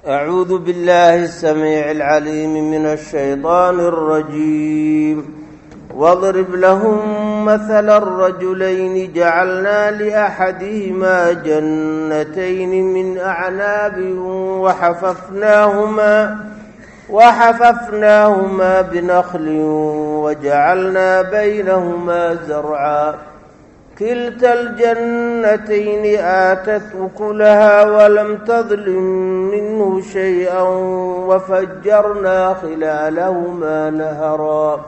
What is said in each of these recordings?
أعوذ بالله السميع العليم من الشيطان الرجيم واضرب لهم مثل الرجلين جعلنا لأحدهما جنتين من أعناب وحففناهما بنخل وجعلنا بينهما زرعا كلتا الجنتين آتت أكلها ولم تظلم منه شيئا وفجرنا خلالهما نهرا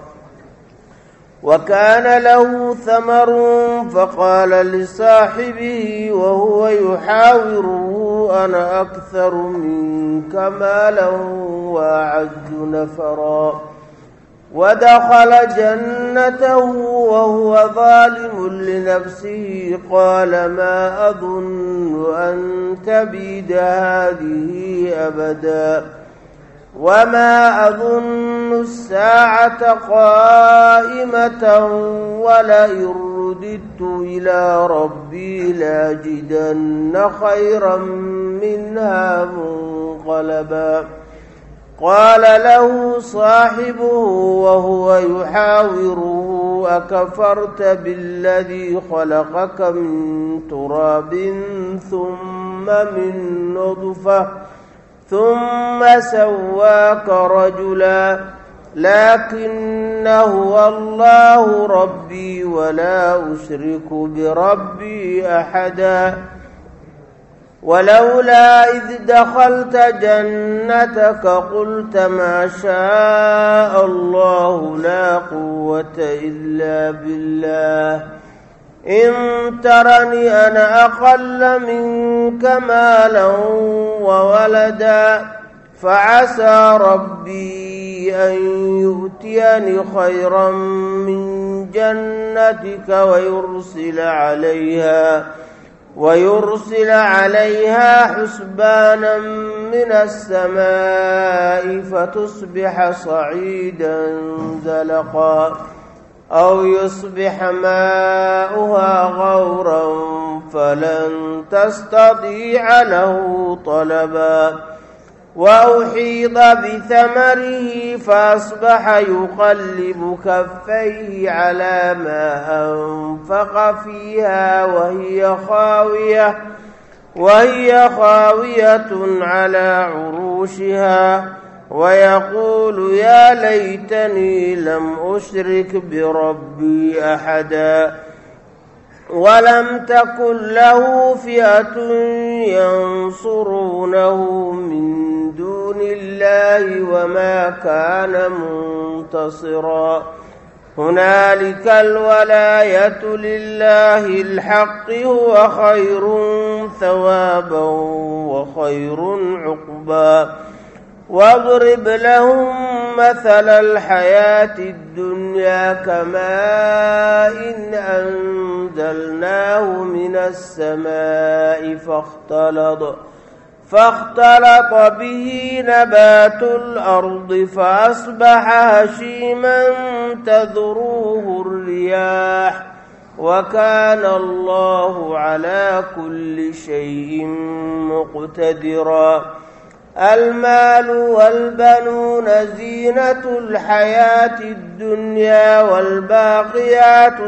وكان له ثمر فقال لصاحبه وهو يحاوره أنا أكثر منك مالا وأعز نفرا ودخل جنته وهو ظالم لنفسه قال ما أظن أن تبيد هذه أبدا وما أظن الساعة قائمة ولئن رددت إلى ربي لاجدن خيرا منها منقلبا قال له صاحبه وهو يحاوره أكفرت بالذي خلقك من تراب ثم من نطفة ثم سواك رجلا لكن هو الله ربي ولا أشرك بربي أحدا ولولا إذ دخلت جنتك قلت ما شاء الله لا قوة إلا بالله إن ترني أنا أقل منك مالا وولدا فعسى ربي أن يؤتيني خيرا من جنتك ويرسل عليها حسبانا من السماء فتصبح صعيدا زلقا أو يصبح ماؤها غورا فلن تستطيع له طلبا وأحيط بثمره فأصبح يقلب كفيه على ما أنفق فيها وهي خاوية على عروشها ويقول يا ليتني لم أشرك بربي أحدا ولم تكن له فئة ينصرونه من دون الله وما كان منتصرا هنالك الولاية لله الحق هو خير ثوابا وخير عقبا واضرب لهم مثل الحياة الدنيا كماء أنزلناه من السماء فاختلط به نبات الأرض فأصبح هشيما تذروه الرياح وكان الله على كل شيء مقتدرا المال والبنون زينة الحياة الدنيا والباقيات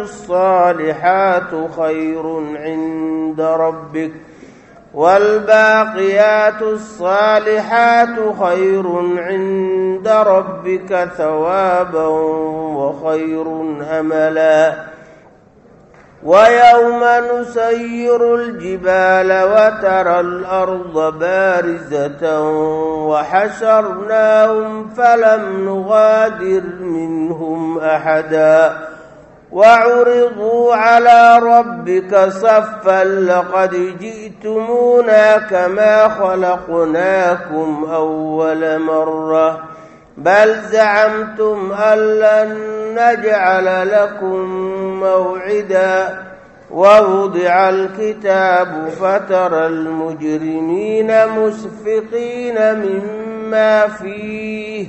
الصالحات خير عند ربك ثوابا وخير أملا ويوم نسير الجبال وترى الأرض بارزة وحشرناهم فلم نغادر منهم أحدا وعرضوا على ربك صفا لقد جئتمونا كما خلقناكم أول مرة بل زعمتم أن لن نجعل لكم موعدا ووضع الكتاب فترى المجرمين مشفقين مما فيه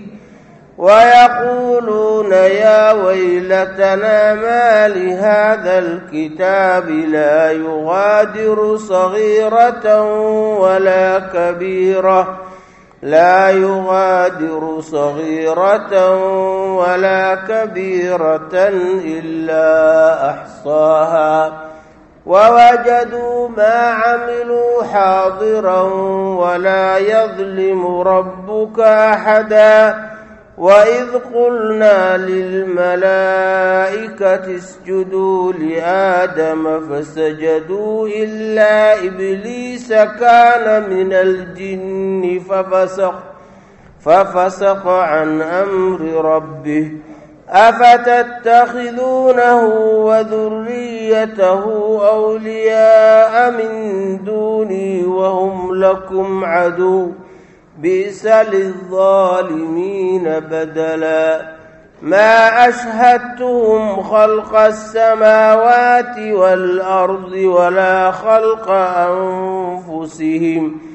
ويقولون يا ويلتنا ما لهذا الكتاب لا يغادر صغيرة ولا كبيرة لا يغادر صغيرة ولا كبيرة إلا أحصاها ووجدوا ما عملوا حاضرا ولا يظلم ربك أحدا وإذ قلنا للملائكة اسجدوا لآدم فسجدوا إلا إبليس كان من الجن ففسق عن أمر ربه أفتتخذونه وذريته أولياء من دوني وهم لكم عدو بئس للظالمين بدلا ما أشهدتهم خلق السماوات والأرض ولا خلق أنفسهم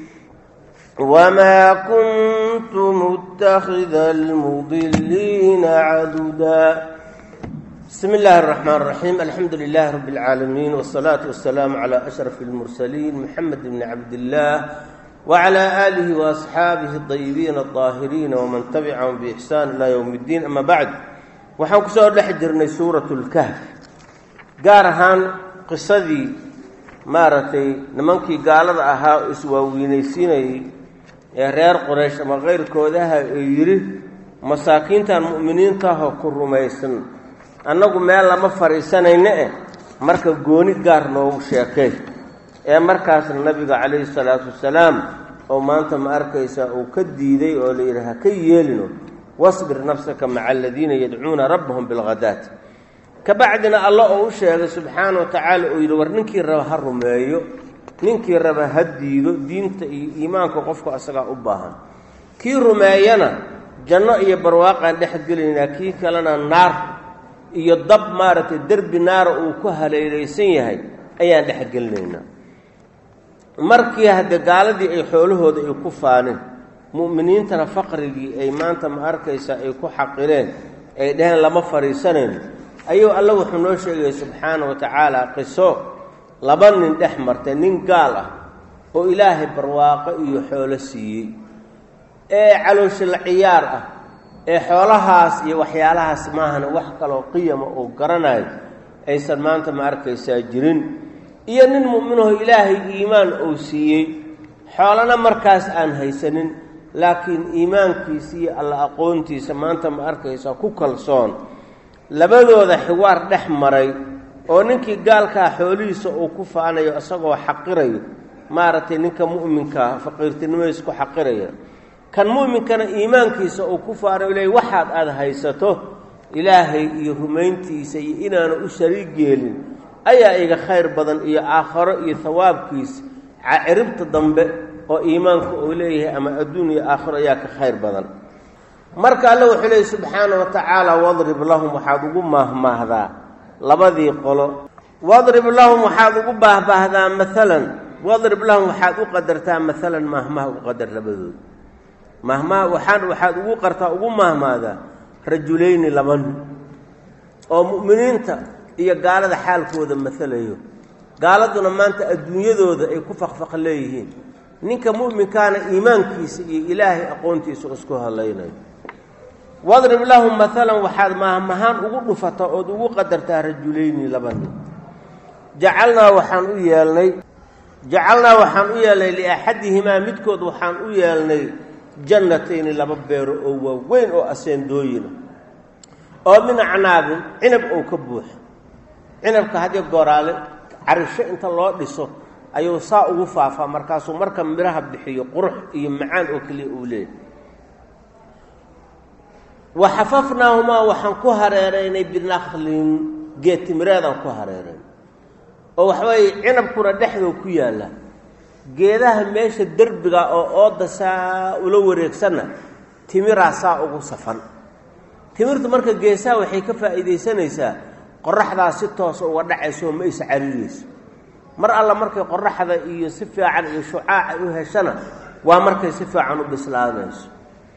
وما كنت متخذ المضلين عضدا بسم الله الرحمن الرحيم الحمد لله رب العالمين والصلاة والسلام على أشرف المرسلين محمد بن عبد الله وعلى آله وأصحابه الطيبين الطاهرين ومن تبعهم بإحسان إلى يوم الدين أما بعد waxaan ku soo dhex jirnay suuratul kahf gaar ahaan qisadii maaragtay nimankii gaalada ahaa oo iswaaweynaysiinayay ee reer Quraysh ama qeyrkoodaha ay yiri masaakiintan mu'miniinta ah ku rumaysan annagu meel lama fariisanayna marka gooni gaar noogu sheekay ee markaas nabiga kaleey salaatu wasalaam oo maanta ma arkaysa oo ka diiday oo leeyahay ka yeelino wasbir nafsaka ma'a alladina yad'una rabbahum bil ghadat kabacdina allah oo sheegay subhanahu wa ta'ala oo yiri war ninkii raba ha rumeeyo ninkii raba hadiido diinta iyo iimaanka qofku asaga u baahan kii rumeeyana janno iyo barwaaqo dhex gelinaa kii kalena naar iyo dab maartay darbi naar uu ku haleeleysan yahay ayaan dhex gelinaynaa markii hadda gaaladii ay xoolahooda ay ku faaneen mu'miniintana faqrigii ay maanta ma arkaysa ay ku xaqireen ay dhahan lama fariisaneen ayuu Allah wuxuu noo sheegay subhanahu wa ta'ala qiso laba nin dhex martay nin gaal ah oo ilaahay barwaaqo iyo xoolo siiyay ee caloosh la ciyaar ah ee xoolahaas iyo waxyaalahaas maahana wax kale oo qiimo oo garanay aysan maanta ma arkaysa jirin iyo nin mu'min oo ilaahay iimaan oo siiyay xoolana markaas aan haysanin laakiin iimaankiisa iyo alla aqoontiisa maanta ma arkaysa ku kalsoon labadooda xiwaar dhex maray oo ninkii gaalka xoolihiisa uu ku faanayo asagoo xaqirayo maartay ninka mu'minka faqiirtinimeys ku xaqiraya kan mu'minkana iimaankiisa uu ku faanayo ilaahay waxaad aad haysato ilaahay iyo rumayntiisa iyo inaanu u shariig yeelin ayaa iga khayr badan iyo aakhiro iyo thawaabkiis ciribta dambe oo iimaanku uu leeyahay ama adduun iyo aakhiro ayaa ka khayr badan marka Allah wuxuu leeyahay subhanahu wa ta'ala wadrib lahum waxaad ugu maahmaahdaa labadii qolo wadrib lahum waxaad ugu baahbaahdaa maalan wadrib lahum waxaad u qadartaa maalan maahmaah u qadar labadood maahmaah waxaad ugu qartaa ugu maahmaadaa rajulayni laban oo mu'miniinta iyo gaalada xaalkooda mathalayo gaaladuna maanta adduunyadooda ay ku faqfaq leeyihiin ninka mu'minkaana iimaankiisa iyo ilaahay aqoontiisa isku halaynayo wadrib lahum mathalan waxaad maahmahan ugu dhufata oo ugu qadartaa rajulayni laban jacalna waxaan u yeelnay li ahadihima midkood waxaan u yeelnay jannatayn laba beero oo waaweyn oo aseendooyina oo min anaabin cinab oo ka buux cinabka hadii gooraale carisho inta loo dhiso ayuu saa ugu faafaa markaasuu marka miraha bixiyo qurux iyo macaan oo kaliya uu leeyahay وحففناهما وحن كهريرين بنخل جيت مرادن كهريرين oo waxay cinab kuna dhaxdo ku yaala geedaha meesha darbiga oo oodasa ula wareegsana timirasa ugu safan timirtu marka geesaha waxay ka faa'iideysanaysaa qorraxda si toos uga dhacayso ma is cariirayso mar alla markay qorraxda iyo si fiican iyo shucaac u heshana waa markay si fiican u bislaanayso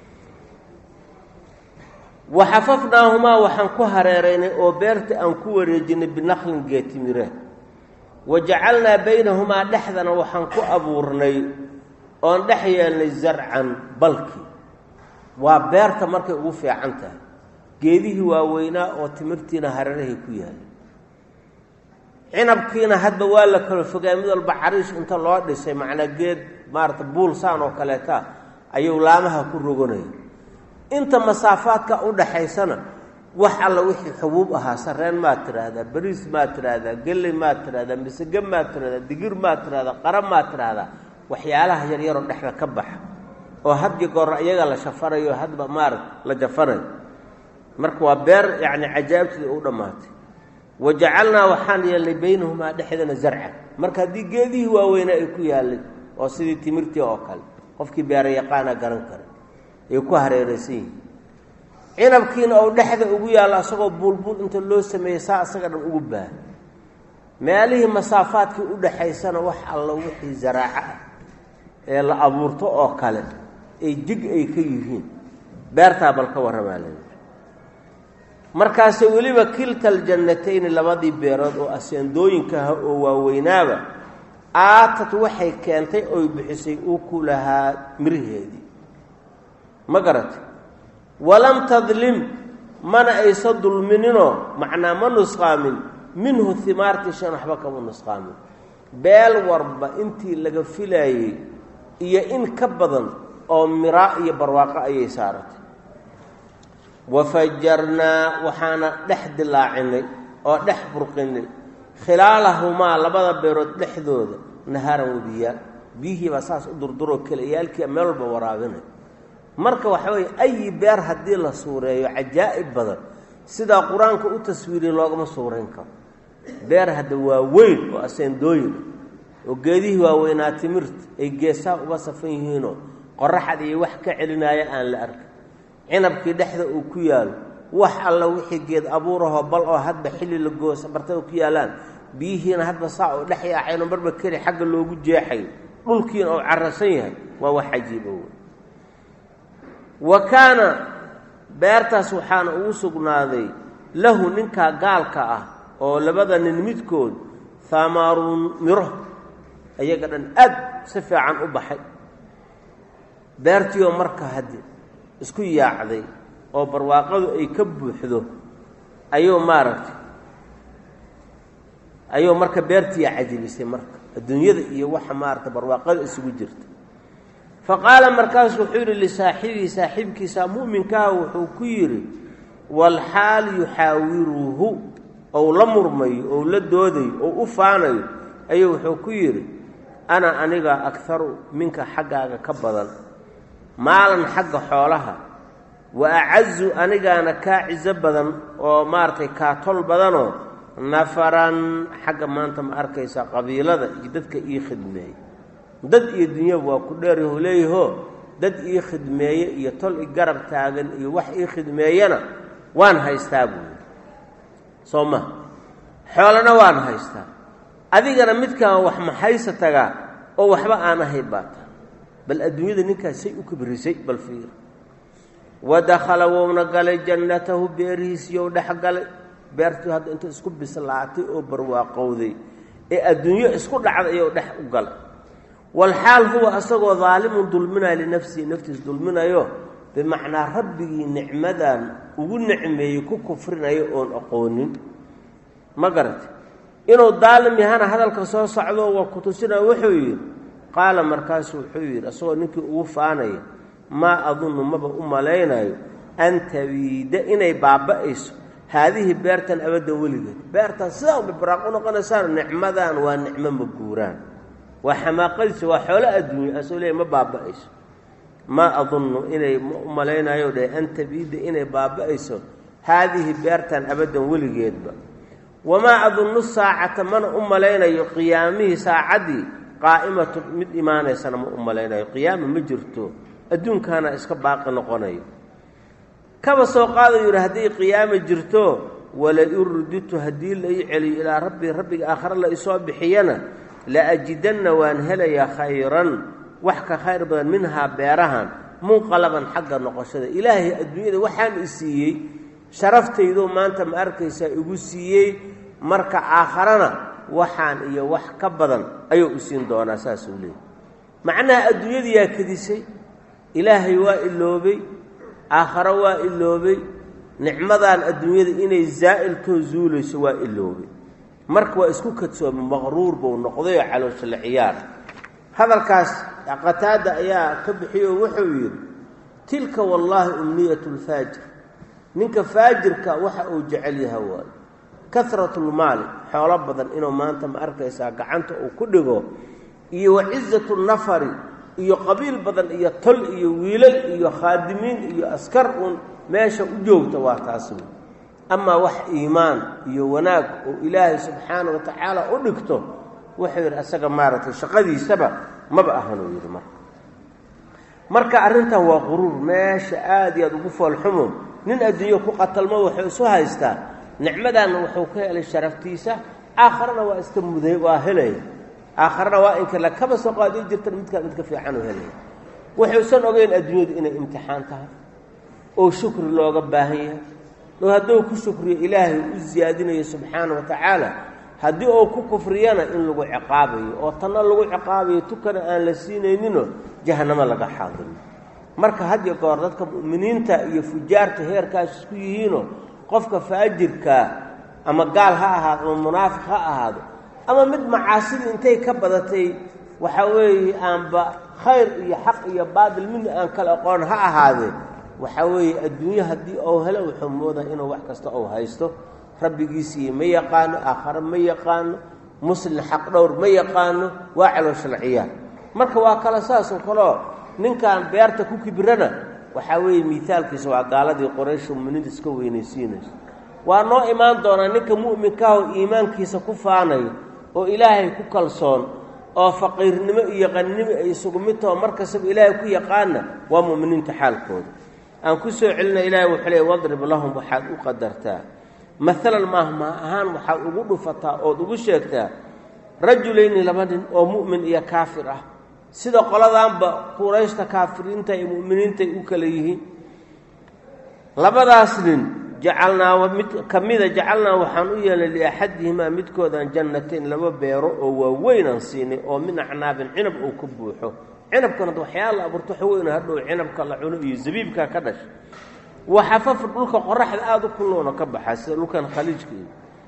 وحففناهما وحن كهريرين او بيرت ان ku wareejinay binakhlin geetimire وجعلنا بينهما دحدنا وحن ku abuurnay oon dhex yeelnay zarcan balki waa beerta markay ugu fiican tahay geedihii waaweynaa oo timirtiina hareerahay ku yaal cinabkiina hadba waa la kala fogay mid walba cariish inta loo dhisay macna geed maarta buul saan oo kaleeta ayuu laamaha ku rogonay inta masaafaadka u dhaxaysana wax alla wixii xubuub ahaa sareen ma tiraahdaa bariis ma tiraahdaa galley ma tiraahdaa misga ma tiraahdaa digir ma tiraahdaa qara ma tiraahdaa waxyaalaha yar yar oo dhexda ka baxa oo hadii goor iyaga la shafarayo hadba la jafarayo marka waa beer yaani ajaabtii u dhamaatay wajacalna waxaan yeelay baynahuma dhexdana zarca marka hadii geedii waaweyn ay ku yaalay oo sidii timirtii oo kale qofkii beer yaqaan garan kara ay ku hareeraysan cinabkiina oo dhexda ugu yaala asagoo bulbul inta loo sameeyay asaga dhan ugu baa meelihii masaafaadkii u dhaxaysana wax alla wixii zaraaca ee la abuurto oo kale ay dig ay ka yihiin beerta balka waramaaleey markaas waliba kiltal jannatayn labadii beerood oo aseendooyinka oo waaweynaaba aatad waxay keentay oo bixisay uu ku lahaa mirheedii magarat walam tadlim mana aysa dulminino macna ma nusqaamin minhu thimarti shan waxba kama nusqaamin beel warba intii laga filayay iyo in ka badan oo mira iyo barwaaqo ayay saaratay وفجرنا وحنا دحد لاعنay oo dhex burqinay khilaalahuma labada beerood dhexdooda naharan wadiya bihi basaas u durduro kaleeyalkii meel walba waraabinay marka waxa way ay beer hadii la suureeyo ajaa'ib badan sida quraanka u taswiirin loogama suureen karo beer hada waa weyn oo aseendooyin oo geedihi waa weynaa timirta ay geesaa uga safan yihiin qorraxad iyo wax ka celinaya aan la arkin cinabkii dhexda uu ku yaalo wax alla wixii geed abuuraho bal oo hadba xilli la goosa barta ku yaalaan biyihiina hadba saa oo dhex yaacayno marba kale xagga loogu jeexay dhulkiina oo carasan yahay waa wax cajiib ah wakana beertaas waxaana ugu sugnaaday lahu ninka gaalka ah oo labada nin midkood thamarun miro ayaga dhan aad si fiican u baxay beertiyo marka hadii isku yaacday oo barwaaqadu ay ka buuxdo ayuu marka beertii cajibisay marka adduunyada iyo waxa barwaaqada isugu jirta faqala markaas wuxuu yiri li saaxibkiisa muuminka wuxuu ku yiri wal hal yuhawiruhu aw la murmayo oo la dooday oo u faanayo ayuu wuxuu ku yiri aniga aktharu minka xagaaga ka badan maalan xagga xoolaha wa a'azzu anigana ka ciza badan oo ka tol badano nafaran xagga maanta ma arkaysa qabiilada iyo dadka ii khidmeey dad iyo dunya waa ku dheer leeyahay dad ii khidmeeye iyo tol i garab taagan iyo wax ii khidmeeyana waan haystaa buu sooma xoolana waan haystaa adigana midka wax ma haysataga oo waxba aan ahay baata bal adduunyada ninka say u kibrisay bal fiir ودخل ونقل جنته بيريس يو دخل beertu hadda inta isku bislaatay oo barwaaqowday ee adduunyo isku dhacday iyo dhex u gal wal xaal huwa asagoo zaalimun dulminaa li naftiis dulminayo bimaana rabbigi nicmadan ugu nicmeeyay ku kufrinayo oon aqoonin ma garat inuu daalim yahay hadalka soo socdo waa ku tusina wuxuu yiri qaala markaas wuxuu yiri asagoo ninkii ugu faanay ma adunnu maba u malaynayo anta wiida inay baaba'ayso هذه بيرتن أبدا ولدت بيرتن ساو ببراقون قنصار نعمدان ونعمة مقوران وحماقلس وحولاء الدنيا أسولي ما بابئيس ما أظن إني مؤملين يودي أنت بيد إني بابئيس هذه بيرتن أبدا ولدت وما أظن الساعة من أملين قيامه ساعدي قائمة مد إيماني سنة أملين قيام مجرته الدون كان إسكباق نقوني كما سوقاد يرهدي قيام جرتو ولا يردت هدي لي علي الى ربي اخر لا يصاب بحينا لا اجدن وانهل يا خيرا وحك خير بدن منها بيرهان منقلبا حق نقشده الهي الدنيا وحان اسيي شرفتيدو ما انت ما اركيسا igu siiyay marka aakhirana waxaan iyo wax ka badan ayuu u siin doonaa saas u leeyahay macnaha adduunyadiyaa kadisay ilaahay waa iloobay aakharo waa iloobay nicmadan adduunyada inay zaa'iltoo zuulayso waa iloobay marka waa isku kadsoomay maqruur buu noqday caloosha la ciyaar hadalkaas qataada ayaa ka bixiyo wuxuu yiri tilka wallahi umniyatul faajir ninka faajirka waxa uu jecel yahay waa kasratul maal xoolo badan inuu maanta ma arkaysa gacanta uu ku dhigo iyo wa'izzatul nafari iyo qabiil badan iyo tol iyo wiilal iyo khaadimiin iyo askar meesha u joogta waa taas ama wax iimaan iyo wanaag oo ilaahay subxaanahu wa ta'ala u dhigto wuxuu asaga maartay shaqadiisaba maba ahan uu yiri marka arintan waa quruur meesha aad iyo ugu foolxumo nin adduunyo ku qatalmo wuxuu soo haystaa nicmadan wuxuu ka helay sharaftiisa aakhirana waa iska muday waa helay aakhirana waa in kala kaba soo qaadi jirta midka fiican oo helay wuxuu san ogeyn adduunyada inay imtixaan tahay oo shukri looga baahan yahay oo hadduu ku shukriyo ilaahay u ziyaadinayo subxaanahu wa ta'ala haddii uu ku kufriyana in lagu ciqaabayo oo tanna lagu ciqaabayo tukana aan la siinayninoo jahannama laga xaadiro marka hadii goor dadka muuminiinta iyo fujaarta heerkaas isku yihiino qofka faajirka ama gaal ha ahaado ama munaafiq ha ahaado ama mid macaasida intay ka badatay waxa weeye aanba khayr iyo xaq iyo baadil mid aan kala aqoon ha ahaadee waxa weeye adduunyo haddii uu helo wuxuu moodaa inuu wax kasta uu haysto rabbigiisii ma yaqaano aakhira ma yaqaano muslim xaq dhowr ma yaqaano waa caloosha la ciyaar marka waa kala saas oo kale ninkan beerta ku kibirana waxa weeye miithaalkiisa waa gaaladii quraysh muuminiinta iska weynaysiinayso waa noo imaan doona ninka mu'minka oo iimaankiisa ku faanayo oo ilaahay ku kalsoon oo faqiirnimo iyo qannimo ay isugu mid tahay markasba ilaahay ku yaqaana waa muuminiinta xaalkooda aan ku soo celina ilaahay wuxuu leeyahay wadrib lahum waxaad u qadartaa مثلا ما ahaan waxa ugu dhufataa oo ugu sheegtaa rajulayni labadin oo mu'min iyo kaafir ah sida qoladaanba qurayshta kaafiriinta iyo mu'miniinta u kala yihiin labadaas nin jacalnaa wa mid kamida jacalnaa waxaan u yeelay li ahadihima midkoodan jannatin laba beero oo waaweyn siinay oo min acnaabin cinab oo ku buuxo cinabkana waxyaalo aburto weyn hadhow cinabka la cuno iyo zabiibka ka dhash وحفف دولك قرح aad u kuluna ka baxay dhulkan khaliijkii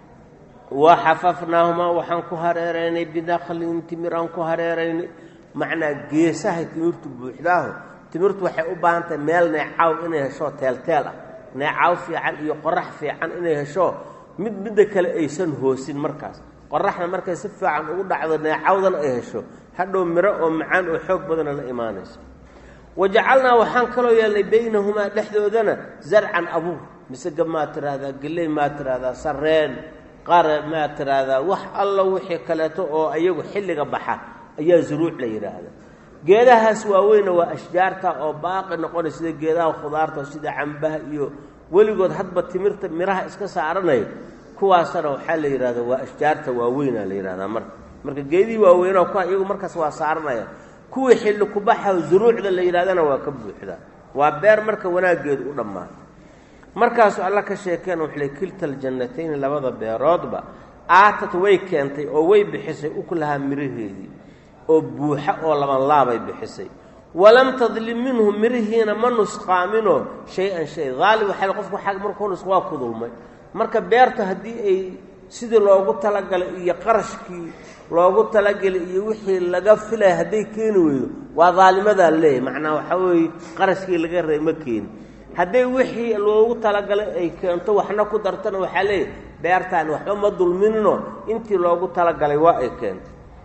وحففناهما waxaan ku hareereynay bidaqlin timiran ku hareereynay macna geesaha timirtu buuxdaaho timirtu waxay u baahan tahay meel neecaw inay hesho teelteel ah neecaw fiican iyo qorax fiican inay hesho mid kale aysan hoosin markaas qoraxna markay si fiican ugu dhacdo neecawdan ay hesho hadhow miro oo macaan oo xoog badan la iimaanayso وجعلنا وحان كلو يلي بينهما دحدودنا زرعا ابو مسق ما ترى هذا قلي ما ترى هذا سرين قار ما ترى هذا وح الله وحي كلته او ايغو خليغا بخا ايا زروع لا يراهدا geedahaas waaweyn waa ashjaarta oo baaqi noqon sida geedaha khudaarta sida cambaha iyo waligood hadba timirta miraha iska saaranay kuwaasna waxa la yiraahdaa waa ashjaarta waaweyn la yiraahdaa marka geedii waaweyn oo ka iyagu markaas waa saaranaya kuwii xilli ku baxay zuruucda la yiraahdana waa ka buuxda waa beer marka wanaageed u dhamaan markaas Allah ka sheekeen wuxuu kiltal jannatayn labada beeroodba aatad way keentay oo way bixisay u kulaha miraheedii oo buuxa oo laban laabay bixisay walam tadlim minhu mirihina manusqaamino shay zaali waxa qofku xaq markuu waa ku dulmay marka beerta hadii ay sidii loogu talagalay iyo qarashkii loogu talagalay iyo wixii laga filay haday keen weeyo waa zaalimada leey macnaa waxa weey qarashkii laga reeyma keen haday wixii loogu talagalay ay keento waxna ku dartana waxa leey beertaan waxba ma dulminno intii loogu talagalay waa ay keento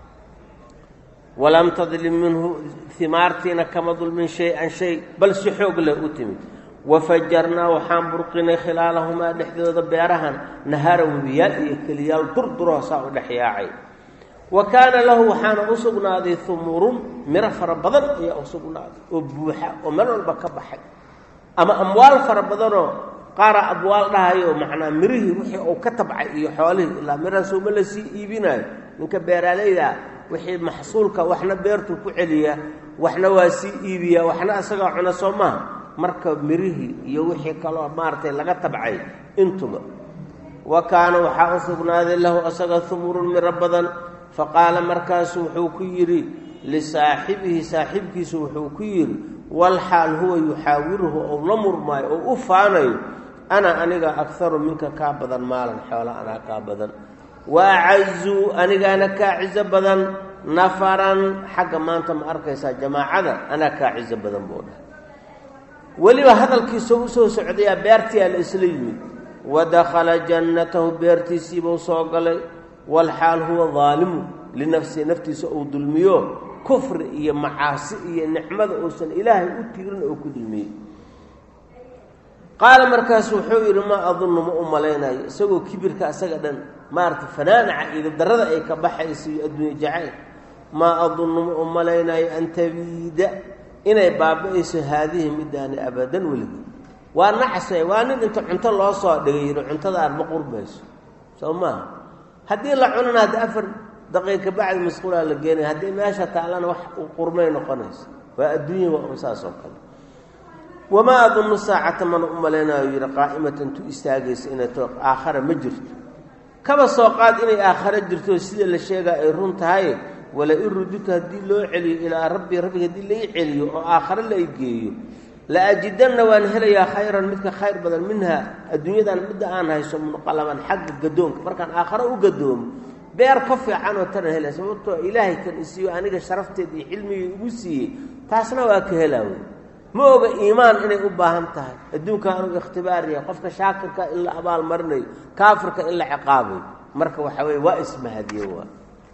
ولم تظلم منه ثمارتنا كما ظلم شيء بل سحوق له أتمت وفجرنا وحنبرقنا خلالهما لحدود بيرهن نهار وبيال كليال دردرا ساو دحياعي وكان له حان أسقنا ذي ثمور مرفر بدن يا أسقنا وبوحة ومن البكبحي أما أموال فربدن قارا أبوال لها يوم معنا مريه وحي أو كتب حواليه إلا مرسو ملسي إيبنا من كبيرالي wixii maxsuulka waxna beertu ku celiya waxna waa si iibiya waxna asaga cuna Soomaa marka mirihi iyo wixii kale maartay laga tabcay intuba wakaana waxa usubnaaday lahu asaga thumurun min rabbadan faqala markaas wuxuu ku yiri lisaaxibihi saaxibkiisu wuxuu ku yidhi walxaal huwa yuxaawiruhu ou la murmaayo oo u faanayo ana aniga akharu minka kaa badan maalan xoola anaa kaa badan wa acazu anigaana kaa cizo badan nafaran xagga maanta ma arkaysaa jamaacada anaa kaa cizo badan buu dhahay weliba hadalkiisa u soo socdayaa beertiyaa la isla yimid wadakhala jannatahu beertiisiibuu soo galay walxaal huwa daalimu linafsihi naftiisa uu dulmiyo kufri iyo macaasi iyo nicmada uusan ilaahay u tiirin oo ku dulmiyey qaala markaas wuxuu yidhi maa adunnu ma u malaynayo isagoo kibirka isaga dhan maaragtay fanaanaca iyo darrada ay ka baxayso iyo adduunye jacayl maa adunnu ma u malaynayo an tabiida inay baaba-ayso haadihi midaani abadan weligii waa nacse waa nin inta cunto loo soo dhigay yidhi cuntadaan ma qurbayso soo maaha haddii la cunana hadda 4 daqiiqa bacdi masquulaa la geenaya haddii meesha taalana wax u qurmay noqonayso waa adduunya waa un saas oo kale wamaa adunnu saacata mana u malaynayo yidhi qaa'imatan tu istaagaysa inay to aakhara ma jirto kaba soo qaad inay aakhara jirto sida la sheegaa ay run tahay wala in ruduka haddii loo celiyo ilaa rabbi rabbiga haddii lai celiyo oo aakhare la geeyo la ajidanna waan helayaa khayran midka khayr badan minha adduunyadan midda aan hayso munqalaban xagga gadoonka markaan aakhare u gadoomo beer ka fiican oo tan helay sababtoo ilaahay kan isiyo aniga sharafteed iyo cilmiga ugu siiyey taasna waa ka helaawe ma oga iimaan inay u baahan tahay adduunka aanu ikhtibaariya qofka shaakirka in la abaal marinayo kaafirka in la ciqaabayo marka waxa weeye waa ismahadiyo waa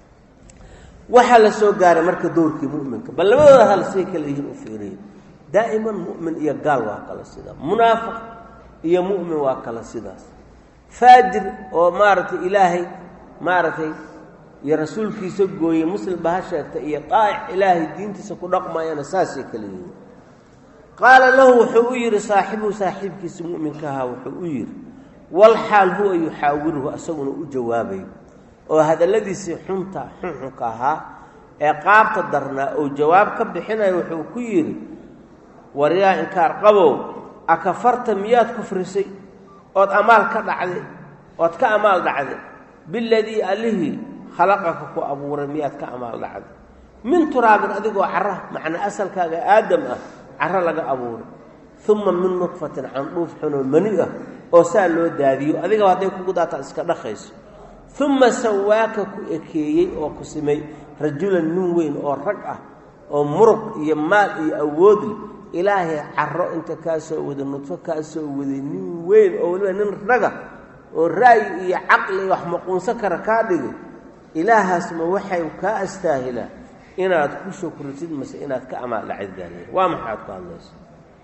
waxaa la soo gaaray marka doorkii mu'minka bal labadooda hal say kala yihiin u fiiriyo daa'iman mu'min iyo gaal waa kala sidaa munaafiq iyo mu'min waa kala sidaas faajir oo maaragtay ilaahay maaragtay iyo rasuulkiisa gooyey muslim baa ha sheegtay iyo daa'ic ilaahay diintiisa ku dhaqmayana saasay kala yihiin qaala lahu wuxuu u yidhi saaxibuhu saaxiibkiisa mu'minka ahaa wuxuu u yidhi walxaal huwa yuxaawiruhu asaguna u jawaabayo oo hadalladiisii xunxunka ahaa ee qaabta darnaa oo jawaab ka bixinayo wuxuu ku yidhi waryaa inkaar qabow akafarta miyaad kufrisay ood amaal ka dhacday ood ka amaal dhacday biladii allihii khalaqaka ku abuuray miyaad ka amaal dhacday min turaabin adigoo cara macnaa asalkaaga aadam ah cara laga abuuray uma min nudfatin candhuuf xunoo mani ah oo saa loo daadiyo adiga hadday kugu daataa iska dhaqayso uma sawaaka ku ekeeyey oo ku simay rajulan nin weyn oo rag ah oo muruq iyo maal iyo awood leh ilaahay caro inta kaa soo wada nudfo kaa soo waday nin weyn oo waliba nin raga oo ra'yi iyo caqli wax maquunsan kara kaa dhigay ilaahaasma waxay kaa astaahilaa inaad ku shukrisid mase inaad ka amaal dhacid gaaliya waa maxaad ku hadlayso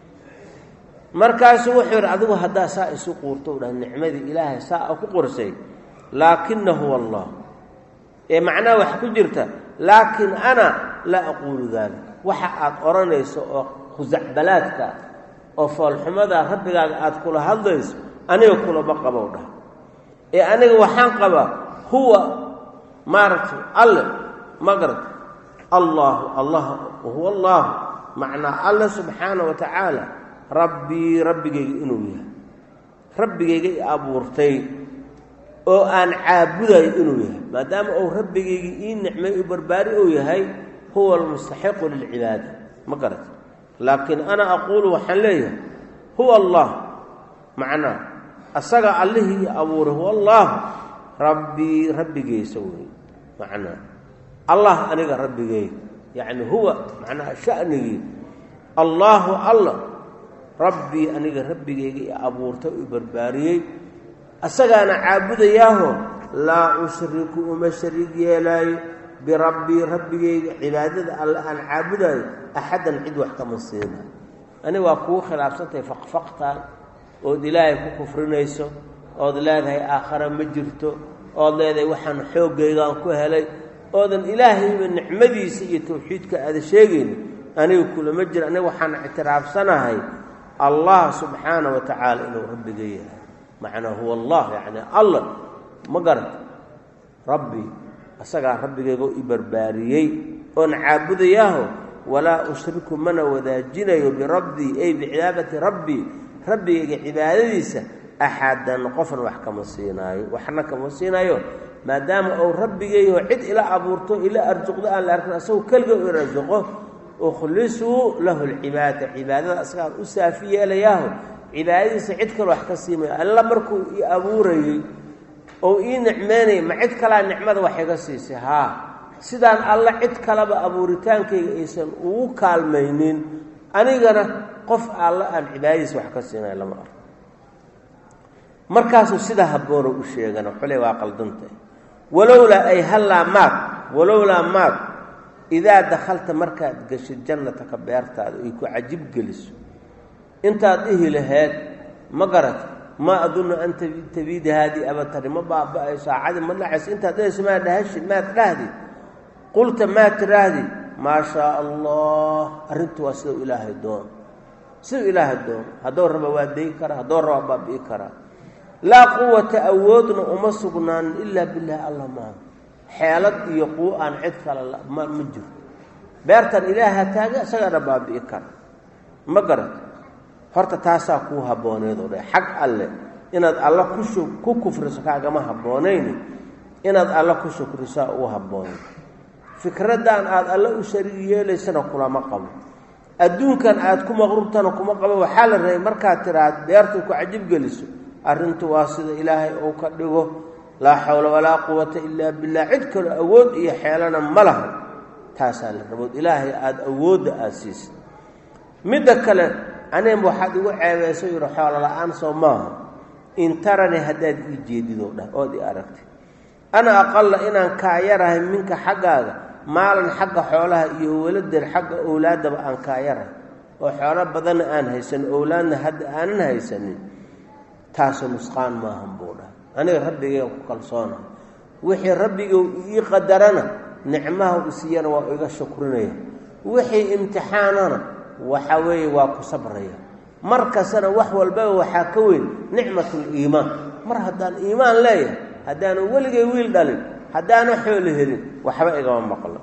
markaasuu wuxuu yidhi adigu haddaa saa isu quurto u dhaha nicmadii ilaahay saa ku qorsay laakinahu allah ee macnaha wax ku jirta laakin ana laa aquulu daalik waxa aad odhanayso oo khusacbalaadka oo foolxumada rabbigaaga aad kula hadlayso aniga kulaba qabow dhah ee aniga waxaan qabaa huwa maaragtay alle magarad allahu allah huwa allah macnaa alle subxaana wa tacaala rabbii rabbigayga inuu yahay rabbigayga i abuurtay oo aan caabudayo inuu yahay maadaama uu rabbigayga ii nicmay u barbaari uu yahay huwa almustaxiqu lilcibaada ma garat laakiin ana aquulu waxaan leeyahay huwa allah macnaa asaga allihii abuuray huwa allah rabbii rabbigaysa wey macnaa allah aniga rabbigayga yacni huwa macnaha sha'nigii allaahu allah rabbii aniga rabbigayga i abuurtay u barbaariyey asagaana caabudayaaho laa ushriku uma shariig yeelaayo birabbii rabbigayga cibaadada alle aan caabudaayo axaddan cid wax kama siinayo ani waa kugu khilaafsantahay faqfaqtaan ood ilaahay ku kufrinayso ood leedahay aakhara ma jirto ood leedahay waxaan xooggaygaan ku helay oodan ilaahayba nicmadiisa iyo tawxiidka aada sheegayna aniga kulama jira aniga waxaan ictiraafsanahay allah subxaana wa tacaala inuu rabbiga yahay macnaa huwa allah yacni allah ma garata rabbi asagaa rabbigaygo i barbaariyey oon caabudayaaho walaa ushriku mana wadaajinayo birabbii ay bicibaadati rabbii rabbigayga cibaadadiisa axadan qofna wax kama siinaayo waxna kama siinayo maadaama uu rabbigeeyo cid ila abuurto ila arzuqdo aan la arkin asagoo keliga u arzuqo ukhlisuu lahu alcibaada cibaadada asagaa u saafi yeelayaho cibaadadiisa cid kale wax ka siimay alla markuu ii abuurayey oo ii nicmeynay ma cid kalaa nicmada wax iga siisay haa sidaan alla cid kaleba abuuritaankayga aysan ugu kaalmaynin anigana qof alla aan cibaadadiisa wax ka siinay lama arko markaasuu sida habboona u sheegana xule waa qaldantay walowlaa ay hallaa maad walowlaa maad idaa dakhalta markaad gashid jannataka beertaada ay ku cajib geliso intaad dhihi lahayd ma garat ma adunnu an tabiida haadii abatari ma baaba'ayso saacadii ma dhacayso intaad dhahayso maa dhahashid maad dhahdi qulta maa tiraahdi maa shaa allah arrintu waa sidau ilaahay doono sidau ilaahay doono hadduu raba waa dayi karaa hadduu raba baabi'i karaa laa quwata awoodna uma sugnaanin ilaa bilaahi allah maaha xeelad iyo quwo aan cid kale ma jirto beertan ilaaha taaga isagaana baabi'i kara ma garat horta taasaa kuu habbooneed oo dhe xag alle inaad alla ku kufriso kaagama habboonayni inaad alla ku shukrisaa ugu habboonayd fikraddan aad alla u shariig yeelaysana kulama qabo adduunkan aad ku maqruurtana kuma qabo waxaa la rabay markaad tiraad beertay ku cajib geliso arrintu waa sida ilaahay uu ka dhigo laa xawla walaa quwata ilaa billah cid kale awood iyo xeelana ma laha taasaa la rabood ilaahay aada awoodda aada siisa midda kale aneen waxaad igu ceebayso yidhi xoolo la-aan soo maaha in tarani haddaad ii jeedidoo dhah ood i aragtay ana aqalla inaan kaa yarahay minka xaggaaga maalan xagga xoolaha iyo waladan xagga owlaaddaba aan kaa yarahay oo xoolo badanna aan haysan owlaadna hadda aanan haysanin taasoo nusqaan maahan buu dhah aniga rabbigeen ku kalsoonahay wixii rabbiguu ii qadarana nicmaha u siiyana waa iga shukrinaya wixii imtixaanana waxa weeye waa ku sabraya mar kastana wax walbaba waxaa ka weyn nicmatul iimaan mar haddaan iimaan leeyahay haddaanu weligay wiil dhalin haddaana xoolo helin waxba igama maqlo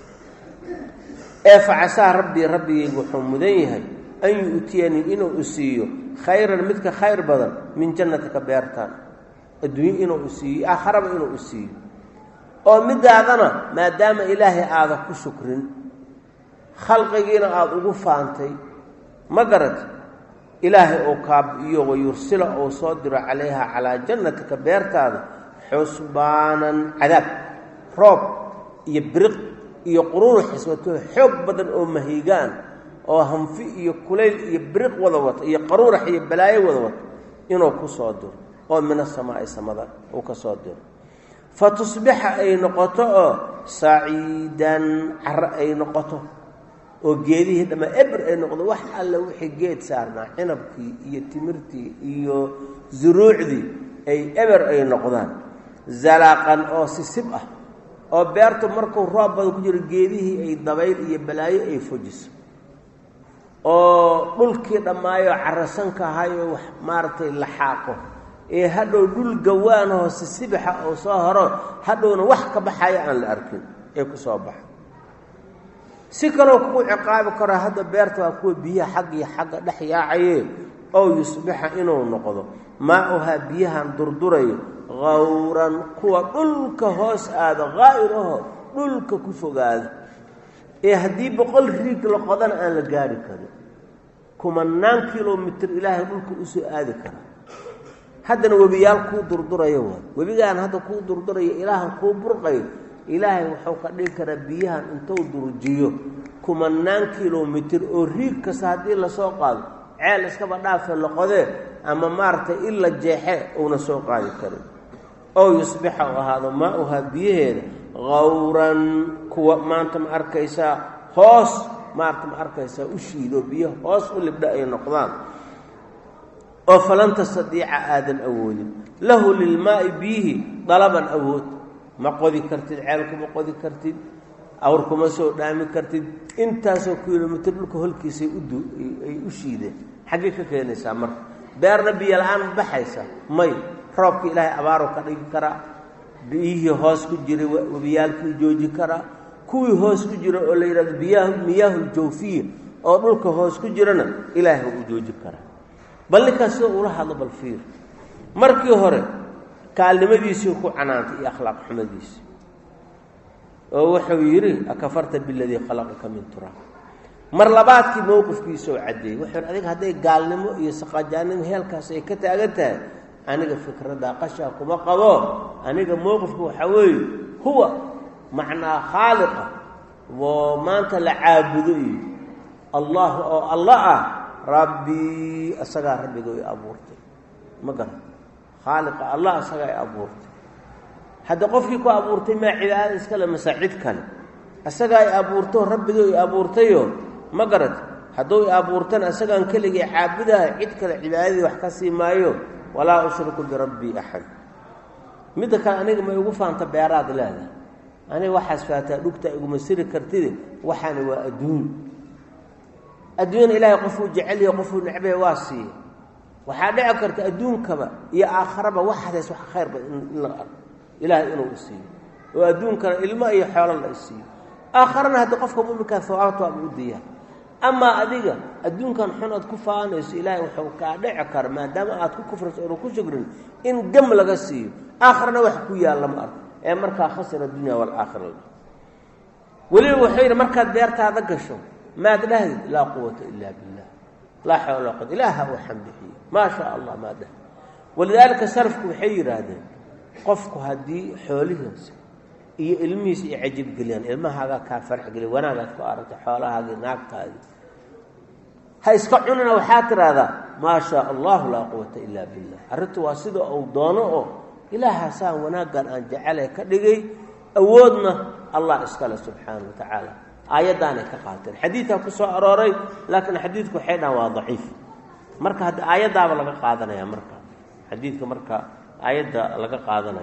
ee facasaa rabbii rabbigaygu wuxuu mudan yahay an yu'tiyanii inuu u siiyo khayran midka khayr badan min jannatika beertaan adduunye inuu u siiyo aakharaba inuu u siiyo oo midaadana maadaama ilaahay aada ku shukrin khalqigiina aada ugu faantay ma garat ilaahay oo kaabi'iyo wayursila oo soo diro calayha calaa jannatika beertaada xusbaanan cadaab roob iyo biriq iyo quruuru xiswato xoog badan oo mahigaan oo hanfi iyo kulayl iyo biriq wada wato iyo qaruurax iyo balaayo wada wato inuu ku soo diro oo mina samaa'i samada uu ka soo diro fa tusbixa ay noqoto oo saciidan carro ay noqoto oo geedihii dhamma eber ay noqdo wax alla wixii geed saarnaa cinabkii iyo timirtii iyo zuruucdii ay eber ay noqdaan zalaaqan oo sisib ah oo beertu markuu roob badan ku jiro geedihii ay dabayl iyo balaayo ay fujiso oo dhulkii dhammaayo carasanka ahayo wax maaragtay la xaaqo ee hadhow dhul gawaanahoo sisibixa oo soo horo hadhowna wax ka baxayo aan la arkin ee ku soo baxa si kaloo kugu ciqaabi karo hadda beerta waa kuwa biyaha xag iyo xagga dhex yaacaye ow yusbixa inuu noqdo maa-uhaa biyahan durdurayo qawran kuwa dhulka hoos aada qaa'ir aho dhulka ku fogaada ee haddii 100 riig la qodana aan la gaari karin kumanaan kilomitir ilaahay dhulka u soo aadi kara haddana webiyaal kuu durdurayo waa webigaan hadda kuu durdurayo ilaahan kuu burqayo ilaahay wuxuu ka dhigi karaa biyahan intuu durjiyo kumanaan kilomitir oo riig kasta haddii lasoo qaado ceel iskaba dhaafe la qodee ama maaragtay in la jeexe uuna soo qaadi karin oo yusbixa u ahaado maa-uhaa biyaheeda qawran kuwa maanta ma arkaysaa hoos maarta ma arkaysaa u shiido biyo hoos u libdha ay noqdaan oo falan tastadiica aadan awoodin lahu lilmaa'i biyihi dalaban awood ma qodi kartid ceelkuma qodi kartid awr kuma soo dhaami kartid intaasoo kilomitir dhulka holkiisay ay u shiideen xaggee ka keenaysaa marka beerna biyo la-aan baxaysa may roobka ilaahay abaaroo ka dhigi karaa biyihii hoos ku jiray webiyaalkii jooji karaa kuwii hoos ku jira oo la yidhahdo miyaahul jawfiya oo dhulka hoos ku jirana ilaahay u jooji karaa bal ninkaas sida ula hadlo bal fiir markii hore kaalnimadiisii ku canaantay iyo akhlaaq xumadiisa oo wuxuu yiri akafarta billadii khalaqaka min turab mar labaadkii mowqifkiisa oo cadeeyay wuxuu adiga haday gaalnimo iyo saqajaanimo heelkaas ay ka taagantahay aniga fikrada qasha kuma qabo aniga mowqifku waxa weey huwa macna khaliqa wa maanta la caabudo allah oo allah rabbi asaga rabbiga ay abuurtay magar khaliqa allah asaga ay abuurtay hada qofkii ku abuurtay ma cibaado iska la masaacid kale asaga ay abuurto rabbiga ay abuurtayo magarad haduu abuurtan asagaan kaliya caabudaa cid kale cibaadadii wax ka siimayo wala ushriku bi rabbi ahad midka aniga ma ugu faanta beeraad leedahay aniga waxaas faata dhugta ugu masiri kartid waxaan waa adduun ilaahay qofu jecel iyo qofu nacbay waasi waxa dhici karta adduunkaba iyo aakhiraba waxaas wax khayr badan in la arko ilaahay inuu siiyo oo adduunka ilmo iyo xoolo la siiyo aakhirana hada qofka muuminka sawaabto abu diya ama adiga adduunkan xunad ku faanayso ilaahay wuxuu ka dhici kar maadaama aad ku kufrayso oo ku shugrin in gam laga siiyo aakhirana wax ku yaala ma arko ee marka khasara dunya wal aakhirah wali waxay marka beertaada gasho ما دلاه لا قوة إلا بالله لا حول ولا قوة إله وحمده ما شاء الله ما ده ولذلك سلفكم حير هذا قفكم هدي حولهم الميس يعجب قليان إلما هذا كافر قليل وانا قلت أردت حولها هذه ناقة هذه هاي اسكعوننا وحاتر هذا ما شاء الله لا قوة إلا بالله أردت واسده أو دونه إله سان وانا قال أن جعله كدقي أودنا الله اسكاله سبحانه وتعالى آيادان كقاتل حديثه كسو أروري لكن حديثك حينا هو ضعيف مركا هاد آيادا لغا قادنا يا مركا حديثك مركا آيادا لغا قادنا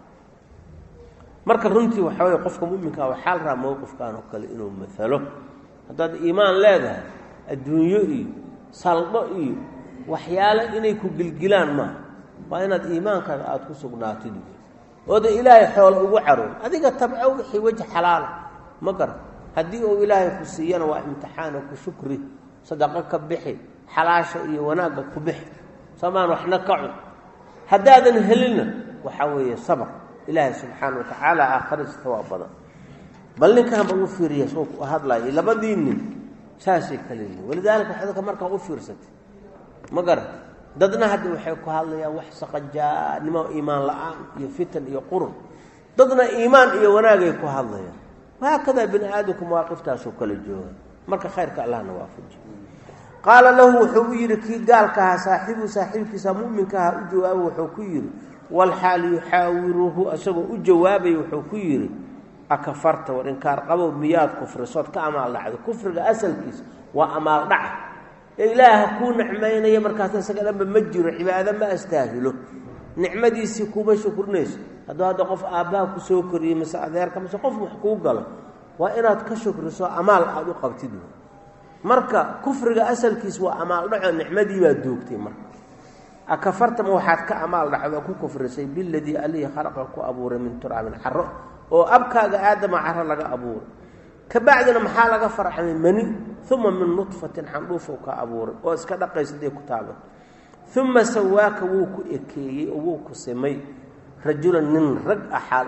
مركا رنتي وحوي قفك مؤمنك وحال را موقف كانوا كل إنه مثله هذا إيمان لا الدنيا صلبئي وحيالا إنيكو قلقلان ما وإناد إيمان كان آتكو سقناتي وهذا إلهي حول أبوعرون هذه قد تبعوا في وجه حلال مقر هدي او الهي كسينا وامتحانك وشكري صدقك بخي حلاشه اي وناقك كبخي سمان وحنا كعو هدادن هلنا وحوي صبر الهي سبحانه وتعالى اخر الثواب بل كان بو فيريا سوق هادلا لبديني ساسي كليني ولذلك حدك marka u fiirsatay magar dadna hadii waxay ku hadlayaan wax saqajaa nimo iimaan la'aan iyo fitan iyo qurun dadna iimaan iyo wanaagay ku hadlayaan وهكذا بن آدمكم واقفتها سوك الجوه مركا خيرك الله نوافج قال له حوير كي قال كها صاحبك سمؤمن كها أجواب وحكير والحال يحاوره أسوأ أجوابي وحكير أكفرت وإنكار قبو مياد كفر صوت كأمال لعب كفر أسل كيس وأمال دعه إله كون نعمين يمركات سقلا بمجر عبادة ما أستاهله نعمدي سيكوبة شكر نيس هذا قف آباك سوكري مساعديرك مس قف حقوق له وإن تكشكر سو أمال أدو قبتدو مركا كفر أسل كيس وأمال دعو نعمدي بادوكتي مركا أكفرت موحد كأمال دعو كفر سي بالذي أليه خلقك أبور من تراب حر وأبكى آدم عر لك أبور كبعدنا محال فرح من مني ثم من نطفة حنوفك أبور واسكدا قيس دي كتابه ثم سواك ووكو إكي ووكو سمي رجلا من رق حال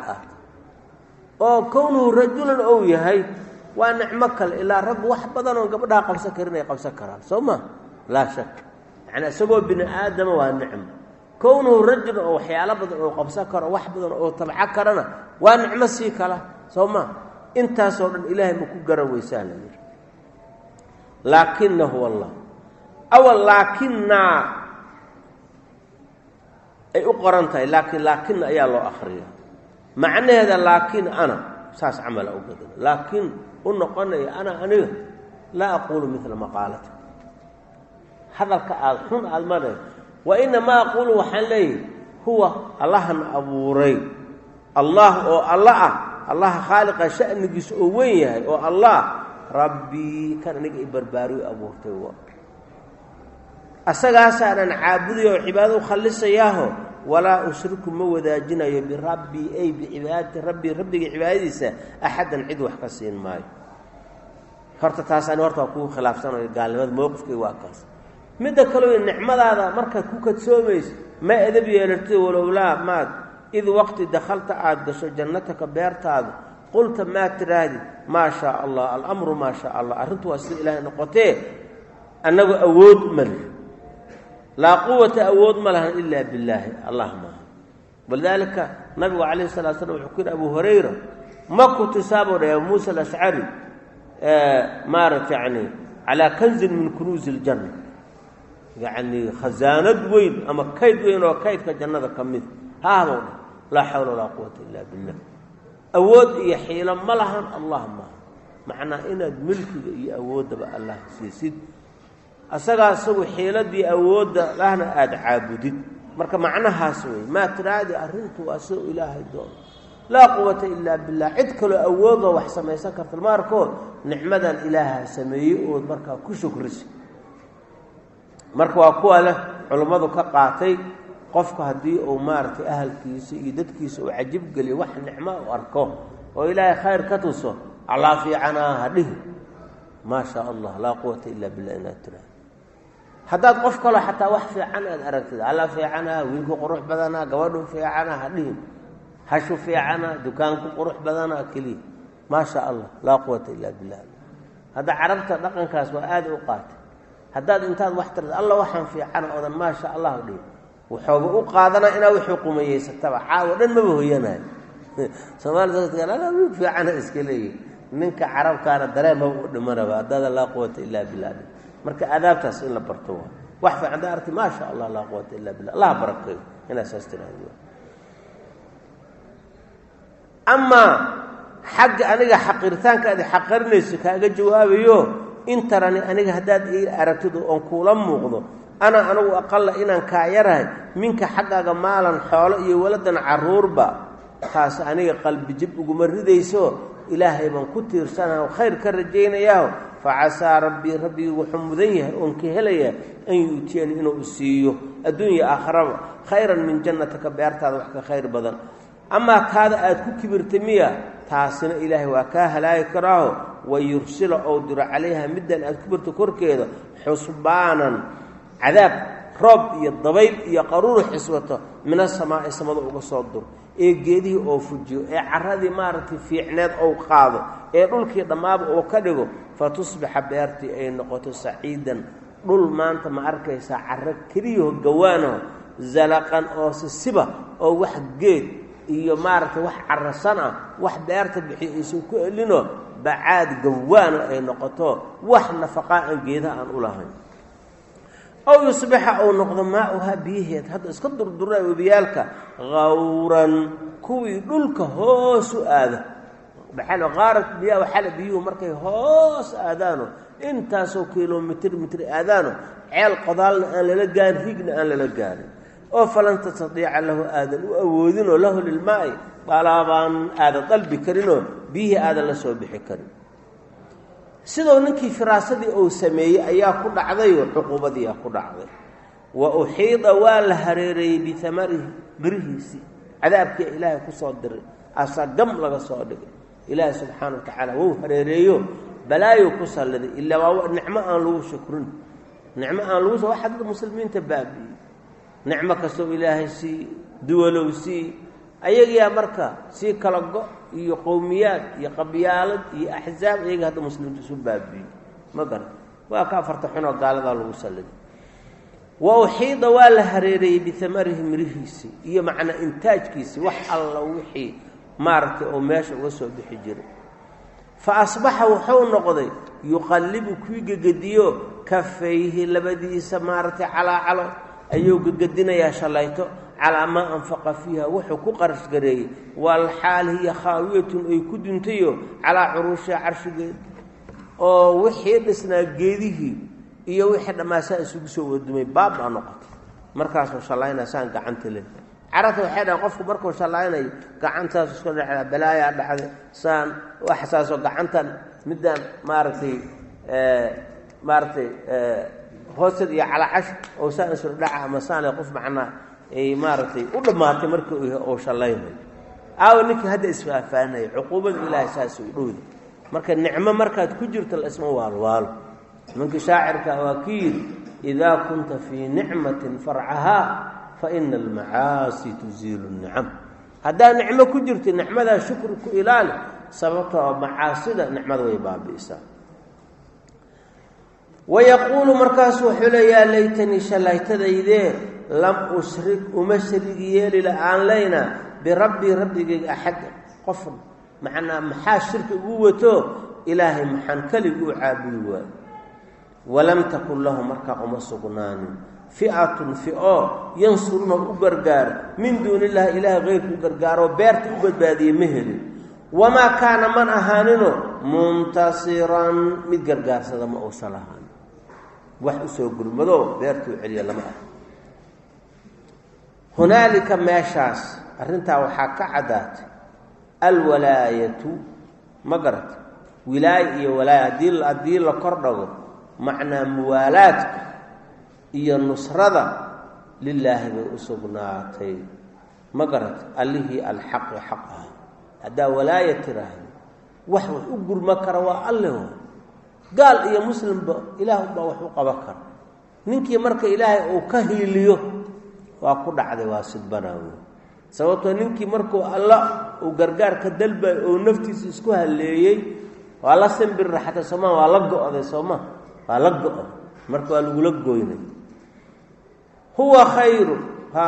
او كونه رجلا او يحي ونعمك الى رب واحد بدن قبدها قبس كرني قبس كران ثم لا شك يعني سبب بني ادم والنعم كونه رجل او حياله بدن او قبس كر واحد بدن او طلع كرنا ونعم سي كلا ثم انت سو الهي مكو غرويسان لكنه والله او لكننا أي أقرنتها لكن أيها الله أخريها معنى هذا لكن أنا ساس عمل أو بدل لكن قلنا أنا لا أقول مثل ما قالت هذا الكأذن المرء وإنما أقول وحلي هو الله أبو ري الله أو الله خالق شأن جسويه أو الله ربي كان نجي برباري أبو توا أسجاسا عابد وعباد وخلص إياه ولا أشرك موداجنا بربي أي بعبادة ربي عبادته أحدا عدو حكسين ماي خرط تاسان ورطة كو خلاف سنة قال هذا موقف كي واقص مدة كلو النعمة هذا مركز كوكا تسوميس ما أدبي يلرتي ولو لا مات id waqti dakhalta aad gasho jannataka beertaada qulta maa tiraahdi maa shaa allah alamru maa shaa allah arrintu waa sida ilaahay noqotee annagu awood ma leh laa quwata awood ma lahan ilaa billaahi allah maaha walidaalika nabigu calayhi salatu slam wuxuu ku yidhi abu hurayra ma ku tisaaboo dha muusa alashcari maaragta yacni calaa kanzin min kunuusi iljanna yacni khasaanad weyn ama kayd weyn oo kaydka jannada ka mid haadoo dhan laa xawla walaa quwata ilaa billah awood iyo xiilo ma lahan allah maaha macnaa inaad milkiga iyo awooddaba allah siisid asagaa isagu xiiladii awoodda lahna aada caabudid marka macnahaas wey maa tiraahdi arrintu waa sidau ilaahay doono laa quwata ilaa billah cid kaloo awoodoo wax samaysan karta maarkood nicmadan ilaaha sameeyey ood markaa ku shukrisi marka waa kuwa leh culummadu ka qaatay qofku haddii uu maaragtay ahalkiisa iyo dadkiisa uu cajib geliyo wax nicmo u arko oo ilaahay khayr ka tuso allaa fiicanaa ha dhihi maa shaa allah laa quwata ilaa billah inaad tiraahdo haddaad qof kaloo xataa wax fiican aad aragtid alla fiicanaa wiilku qurux badanaa gabadhu fiicanaa ha dhihin hashu fiicanaa dukaanku qurux badanaa keliya maa shaa allah laa quwata ilaa billah hadda carabta dhaqankaas waa aada u qaatay haddaad intaad wax tirad alla waxaan fiicana odan maa sha allah dhihi wuxuuba u qaadanaa inaa wixii qumayeysataba caawo dhan maba hoyanayo soomaalida wiil fiicana iska leeyihi ninka carabkaana dareen maba u dhimanaba haddaada laa quwata ilaa billah marka aadaabtaas in la barto waa wax fiican daa arti maa sha allah laa quwata illaa billah allah barakeeyo inaad saas tiraahdo amaa xagga aniga xaqiritaanka aad xaqarinayso kaaga jawaabayo in tarani aniga haddaad ii aragtid oon kuula muuqdo ana anigu aqalla inaan kaa yarahay minka xaggaaga maalan xoolo iyo waladan carruurba taas aniga qalbi jib uguma ridayso ilaahay baan ku tiirsanaha khayr ka rajaynayaa facasaa rabbii rabbigii wuxuu mudan yahay oon ka helayaa an yuutiyani inuu siiyo adduunya aakharaba khayran min jannatika beertaada wax ka khayr badan amaa kaada aad ku kibirtay miya taasina ilaahay waa kaa halaagi karaaho wayursila ou diro calayha middan aad ku birto korkeeda xusbaanan cadaab roob iyo dabayl iyo qaruuru xiswato min asamaa'i samada uga soo dur ee geedihii oo fujiyo ee carradii maaragtay fiicneed ou qaado ee dhulkii dhammaaba oo ka dhigo fa tusbixa beertii ay noqoto saciidan dhul maanta ma arkaysaa carro keliyaho gawaanaho zalaqan oo sisiba oo wax geed iyo maaragtay wax carrasan ah wax beerta bixiyo aysan ku elinoo bacaad gawaana ay noqoto wax nafaqaa aan geedaha aan u lahayn aw yusbixa ou noqdo maauhaa biyaheed hadda iska durdura webiyaalka hawran kuwii dhulka hoos u aada qaarat biyaha waxaala biyuhu markay hoos aadaano intaasoo kilomitr aadaano ceel qodaalna aan lala gaarin rigna aan lala gaarin oo falan tastadiica lahu aadan u awoodinoo lahu lilmaa'i balaabaan aadan dalbi karinoo biyihii aadan la soo bixi karin sidoo ninkii firaasadii uu sameeyey ayaa ku dhacdayoo cuquubadiiaa ku dhacday wa uxiida waa la hareereeyey biamarihi mirihiisii cadaabkii ilaahay ku soo diray asagam laga soo dhigay ilaahay subxaana wa tacaala wou hareereeyo balaayo ku salliday ilaa waa nicmo aan lagu shukrin nicmo aan lagu wax hadda muslimiinta baabi'iyey nicmo kastoo ilaahay sii duwalow sii ayagiyaa marka sii kala go iyo qowmiyaad iyo qabyaalad iyo axzaab ayaga hadda muslimiinta isu baabi'iyey ma garan waa ka afarta xunoo gaaladaa lagu salliday wa uxiida waa la hareereeyey biamarihi mirihiisii iyo macnaa intaajkiisii wax alla wixii maaragtay oo meesha uga soo bixi jiray fa asbaxa wuxuu noqday yuqallibu kuwii gegediyo kafayhi labadiisa maaragtay calaacalo ayuu gegedinayaa shalayto calaa maa anfaqa fiiha wuxuu ku qarash gareeyey walxaal hiya khaawiyatun ay ku duntayo calaa curuushiha carshigeed oo wixii dhisnaa geedihii iyo wixii dhammaasaa isugu soo wadumay baab baa noqotay markaasuu shallaynaa saan gacanta leh carabta waxay dhahan qofku markuu shallaynayo gacantaas iska dhacdaa balaayaa dhacday saan waxsaasoo gacantan middaan maaragtay hoosad iyo calaacash oo saan isula dhaca ama saanle qof macnaa ay maaragtay u dhammaatay marka uu shallaynayo aawa ninkii hadda isfaahfaahinaya cuquubada ilaahay saas u dhowda marka nicmo markaad ku jirto la isma waalwaalo nimankii shaacirka waa ki yidhi idaa kunta fii nicmatin farcahaa fa ina almacaasi tuziilu nicam haddaa nicmo ku jirto nicmadaa shukri ku ilaali sababtoo macaasida nicmada way baabi'isaa wayaquulu markaasuu wuxuu leeyaa laytanii shalaytadaydee lam ushrik uma sharig yeeli la-aan layna birabbii rabbigayga axadda qofna macnaa maxaa shirki ugu wato ilaahay maxaan keligii u caabudi waayo walam takun lahu markaa uma sugnaanin fi'atun fi'o yansuruna u gargaaro min duuni illahi ilaahay keyrku u gargaaroo beerta u badbaadiye ma helin wamaa kaana man ahaanino muntasiran mid gargaarsada ma uusan lahaan wax u soo gurmadoo beertuu celiya lama ah hunaalika meeshaas arrintaa waxaa ka caddaatay alwalaayatu ma garata wilaaya iyo walaaya haddii la kor dhago macnaa muwaalaadka iyo nusrada lilaahi bay u sugnaatay ma garata allihii alxaqi xaq ah haddaa walaaya tiraahdo wax u gurma kara waa alle ho gaal iyo muslimba ilaah ubaa wax u qaban kara ninkii marka ilaahay uu ka hiiliyo waa ku dhacday waa sidbanaawe sababtoo ninkii markuu alla uu gargaarka dalbay oo naftiisa isku halleeyey waa la simbirra xataa soomaa waa la go-day sooma waa la go-o marka waa lagula gooynay huwa khayrun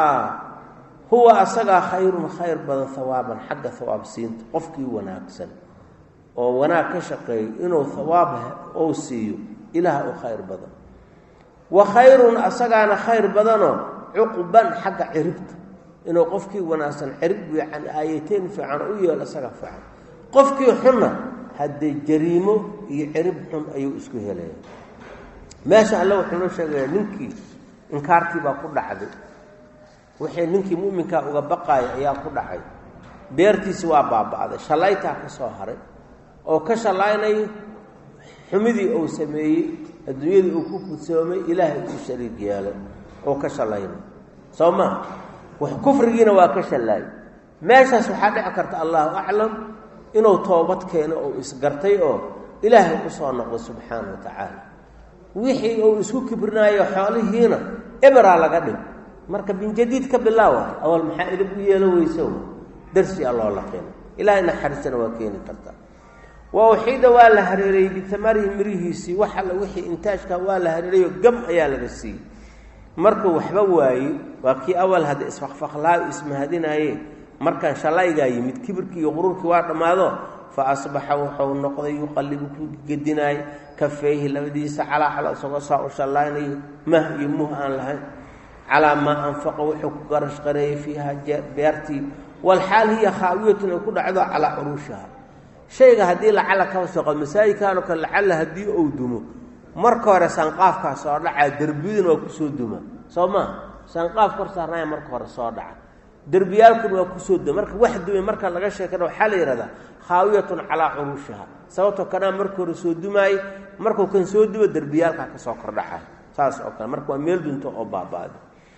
huwa asagaa khayrun khayr badan hawaaban xagga hawaabsiinta qofkii wanaagsan oo wanaag ka shaqeeyay inuu hawaab ou siiyo ilaah u khayr badan wa khayrun asagaana khayr badanoo cuqban xagga ciribta inuu qofkii wanaagsan cirib fiican aayateen fiican u yeelo asaga fiican qofkii xunna haddee jariimo iyo cirib xun ayuu isku helaya meesha alle wuxuu noo sheegaya ninkii inkaartii baa ku dhacday wixii ninkii mu'minkaa uga baqaaya ayaa ku dhacay beertiisi waa baaba'day shalaytaa ka soo haray oo ka shalaynayo xumidii uu sameeyey adduunyadii uu ku kudsoomay ilaahay u shariig yeelay oo ka shalaynayo soo maa wax kufrigiina waa ka shallaayay meeshaas waxaa dhici karta allahu aclam inuu toobad keeno oo isgartay oo ilaahay u soo noqdo subxaana wa tacaala wixii uu isku kibrinaayo xoolihiina ebraa laga dhig marka binjadiid ka bilaawa awal maxaa idib u yeelo weyso darsi alloo la keeno ilaahay naxariisana waa keeni kartaa waa uxiida waa la hareerayey bitamarihi mirihiisii wax alla wixii intaajka waa la hareerayo gam ayaa laga siiyey markuu waxba waayey waa kii awal hadda isfaqfaqlaayo ismahadinaaye markaan shalaygaa yimid kibirkii iyo quruurkii waa dhammaado fa asbaxa wuxuu noqday yuqallibu ku gedinaay kafeeyhi labadiisa calaa isagoo saa u shallaynayo mah iyo muh aan lahayn calaa maa anfaqa wuxuu ku garash qareeyey fiiha beertii walxaal hiya khaawiyatun ay ku dhacdo calaa curuushaha shayga haddii lacala kaba soqo masaajidkaanoo kale lacalla haddii uu dumo marka hore sanqaafkaa soo dhacaa derbiyaduna waa kusoo duma soo maa sanqaaf kor saarnaaya marka hore soo dhaca derbiyaalkuna waa kusoo duma marka wax dumay marka laga sheekana waxaa la yidhahdaa khaawiyatun calaa curuushaha sababtoo kanaa marka hore soo dumaayey markuu kan soo dumo derbiyaalkaa kasoo kordhacay saas oo kale marka waa meel dunto oo baaba'da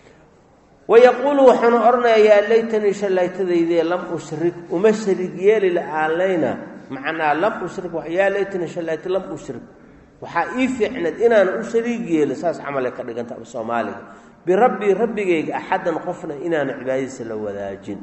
wayaquulu waxaanu odhanayaa yaa laytanii shalaytadaydee lam ushrik uma sharig yeeli la-aan layna macnaa lam ushrik yaa laytanii shalayta lam ushrik waxaa ii fiicneed inaana u shariig yeelin saas camalay ka dhiganta af soomaaliga birabbii rabbigayga axaddan qofna inaana cibaadadiisa la wadaajin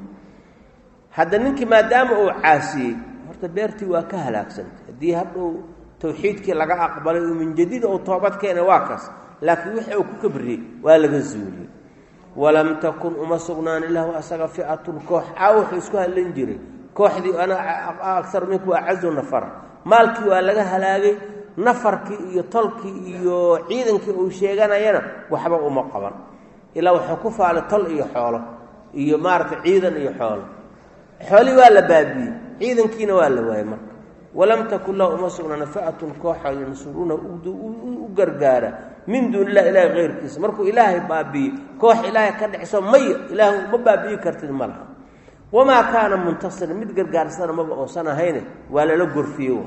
hadda ninkii maadaama uu caasiyey horta beertii waa ka halaagsantay haddii hadhow tawxiidkii laga aqbalay oo min jadiid ou toobad keena waa kaas laakiin wixii uu ku kabriyey waa laga zuuliyey walam takun uma sugnaan lahu asaga fi'atun koox wuxuu isku hadlan jiray kooxdii ana akar minku acazu nafara maalkii waa laga halaagay nafarkii iyo tolkii iyo ciidankii uu sheeganayana waxba uma qaban ilaa wuxuu ku faalay tol iyo xoolo iyo maaragtay ciidan iyo xoolo xoolii waa la baabiyey ciidankiina waa la waayey marka walam takun lahu uma sugnaan fi'atun kooxa yansuruuna u gargaara min duuni illah ilaahay keyrkiisa markuu ilaahay baabiye koox ilaahay ka dhexso maya ilaahay ma baabi'i kartid ma laha wamaa kaana muntasira mid gargaarsana maba oosan ahayne waa lala gorfiye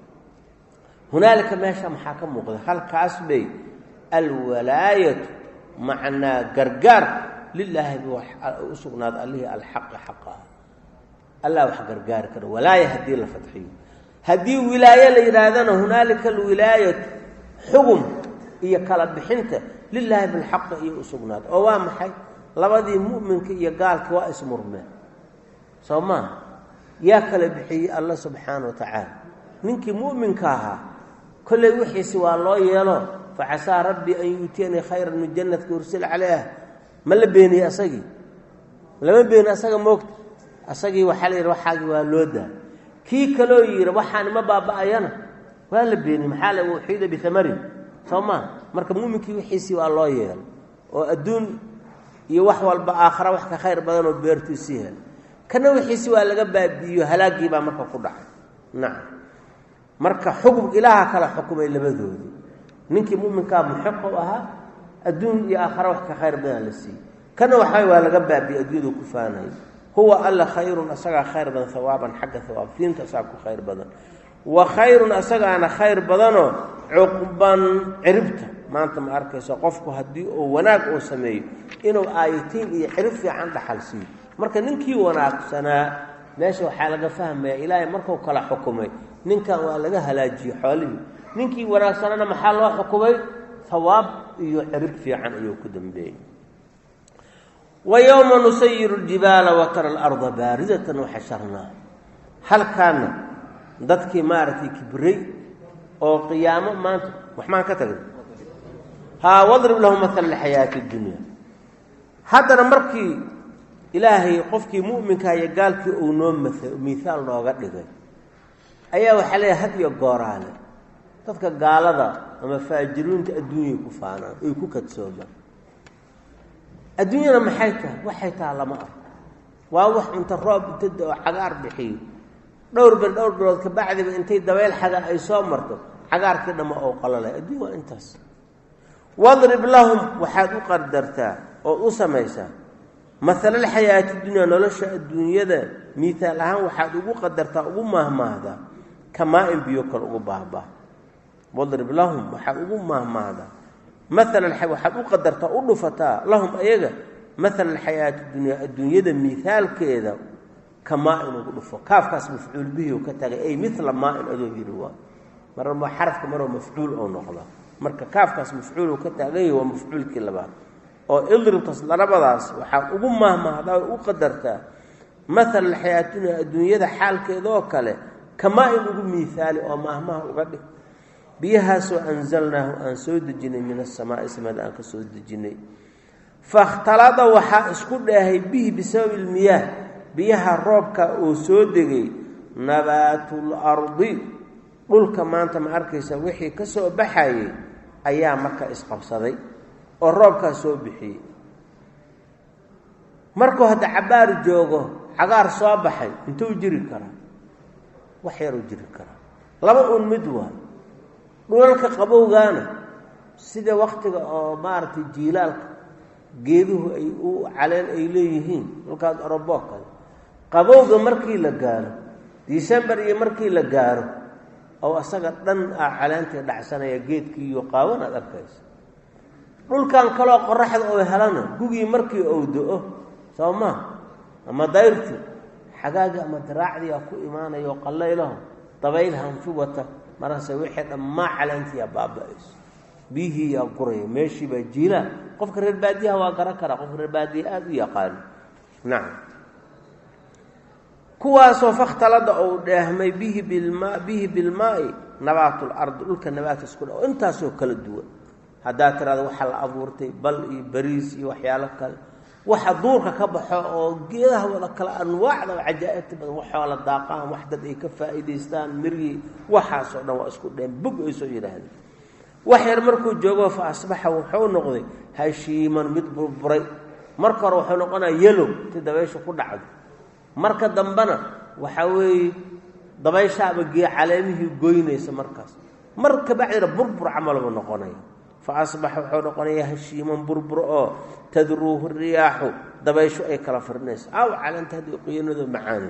hunaalika meesha maxaa ka muuqda halkaas bay alwalaayatu macnaa gargaar lilaahi u sugnaada allihii alxaqi xaqaha allah wax gargaari karo walaaya haddii la fadxiyo haddii wilaaye la yidhaahdana hunaalika alwilaayatu xugum iyo kala bixinta lilaahi bilxaqi iyo u sugnaada oo waa maxay labadii mu'minka iyo gaalka waa ismurmeen soomaa yaa kala bixiyey alla subxaana wa tacaala ninkii mu'minka ahaa kollay wixiisi waa loo yeelo facasaa rabbi an yuutiyanii khayran min jannatka ursila calayha ma la beeniyey asagii lama beeni asaga moogta asagii waxaa la yidhi waxaagii waa loo daa kii kaloo yidhi waxaan ma baaba'ayana waa la beeni maxaa la wuxiida biamarin soo maa marka mu'minkii wixiisii waa loo yeelo oo adduun iyo wax walba aakhara wax ka khayr badan oo beertiisii hel kana wixiisii waa laga baabi'iyo halaagii baa marka ku dhacay nacam marka xukm ilaaha kala xukumay labadoodii ninkii mu'minkaa muxiq u ahaa adduun iyo aakhara wax ka khayr badan la siiyey kana waxaa waa laga baabi'ey adduunyadu ku faanay huwa alla khayrun asagaa khayr badan hawaaban xagga hawaab fiinta asagaa ku khayr badan wa khayrun asagaana khayr badanoo cuqban ciribta maanta ma arkayso qofku haddii uu wanaag uu sameeyo inuu aayatiin iyo cirib fiican dhaxal siiyo marka ninkii wanaagsanaa meesha waxaa laga fahmaya ilaahay markuu kala xukumay ninkan waa laga halaajiyey xoolihii ninkii wanaagsanana maxaa loo xukumay hawaab iyo cirib fiican ayuu ku dambeeyey ويوم نسير الجبال وترى الأرض باردة وحشرناها هل كان ضدك مارتي كبري أو قيامة ما أنت وحمان كتب ها واضرب لهم مثل الحياة الدنيا هذا نمركي إلهي قفك مؤمن كي قالك أو نوم مثال الله قد لك أيها وحليه هدي القرآن ضدك قال هذا أما فاجرون الدنيا كفانا ويكوكت سوما الدنيا محيتها وحيتها لما أرى واوح انت الرب تدعو عقار بحي دور بالدور كبعد انتي دويل حدا اي صومرته عقار كده ما اوقل له الدنيا انتس واضرب لهم وحد قدرتها او سميسا مثل الحياه الدنيا نلش الدنيا ده مثالها وحد قدرتها او مهما هذا كما ان بيوكل او بابا واضرب لهم وحد مهما هذا مثل الحياه وحد قدرتها او دفتا لهم ايغا مثل الحياه الدنيا ده مثال كده كما انه دفو كافكاس مفعول به وكتغي اي مثل ما ان ادو يروا مره حرف مره مفعول او نقلا marka kaafkaas mafcuul ka taagay waa mafcuulkii labaad oo idrib taslabadaas waxa ugu mahmaahda u qadarta مثل الحياه الدنيا xaalkeeda oo kale kama in ugu miisaali oo mahmaah uga dhig biyaha soo anzalnaahu an soo dejinay min as-samaa'i samada an ka soo dejinay fakhtalada waxa isku dhahay bihi bisabil miyah biyaha roobka oo soo degay nabatul ardi dhulka maanta ma arkaysa wixii ka soo baxayay ayaa marka isqabsaday oo roobka soo bixiyay markuu hada cabaar joogo cagaar soo baxay intuu jiri kara wax yar u jiri kara laba un mid waa dhulka qabowgaana sida waqtiga oo maartay jiilaalka geeduhu ay u caleen ay leeyihiin dhulkaas Oroboka qabowga markii la gaaro December iyo markii la gaaro oo asaga dhan caleenta dhacsanaya geedkii iyo qaawan aad arkayso dhulkan kala qoraxda oo helana gugii markii uu doo Soomaa ama dayrti xagaaga ama daraacdi ku iimaanayo qallaylaha dabayl hanfi wata marase wixii dhamma caleentiya baabays bihi ya quray meeshii ba jiila qofka reer baadiyaha waa garan kara qof reer baadiyaha aad u yaqaan naam kuwaasoo fakhtalada oo dhaahmay bihi bilmaa'i nabatul ard dhulka nabaat isku dhaw intaasoo kala duwan hadaa tirada waxa la abuurtay bal iyo bariis iyo waxyaalo kale waxa duurka ka baxo oo geedaha wada kala anwaacda cajaa'ibta badan waxa la daaqaan wax dad ay ka faa'iideystaan mirgi waxaas oo dhan waa isku dheen bug ay soo yiraahdeen wax yar markuu joogo fa asbaxa wuxuu noqday hashiiman mid burburay marka hore wuxuu noqonaa yellow tidabeesho ku dhacdo marka dambana waxa weey dabaysha abagii caleemihii goynaysa markaas marka bacdina burbur camal uu noqonay fa asbaxa wuxuu noqonayaa hashiiman burbur oo tadruuhu riyaahu dabaysho ay kala farnayso aw calanta hadii qiinadu macaan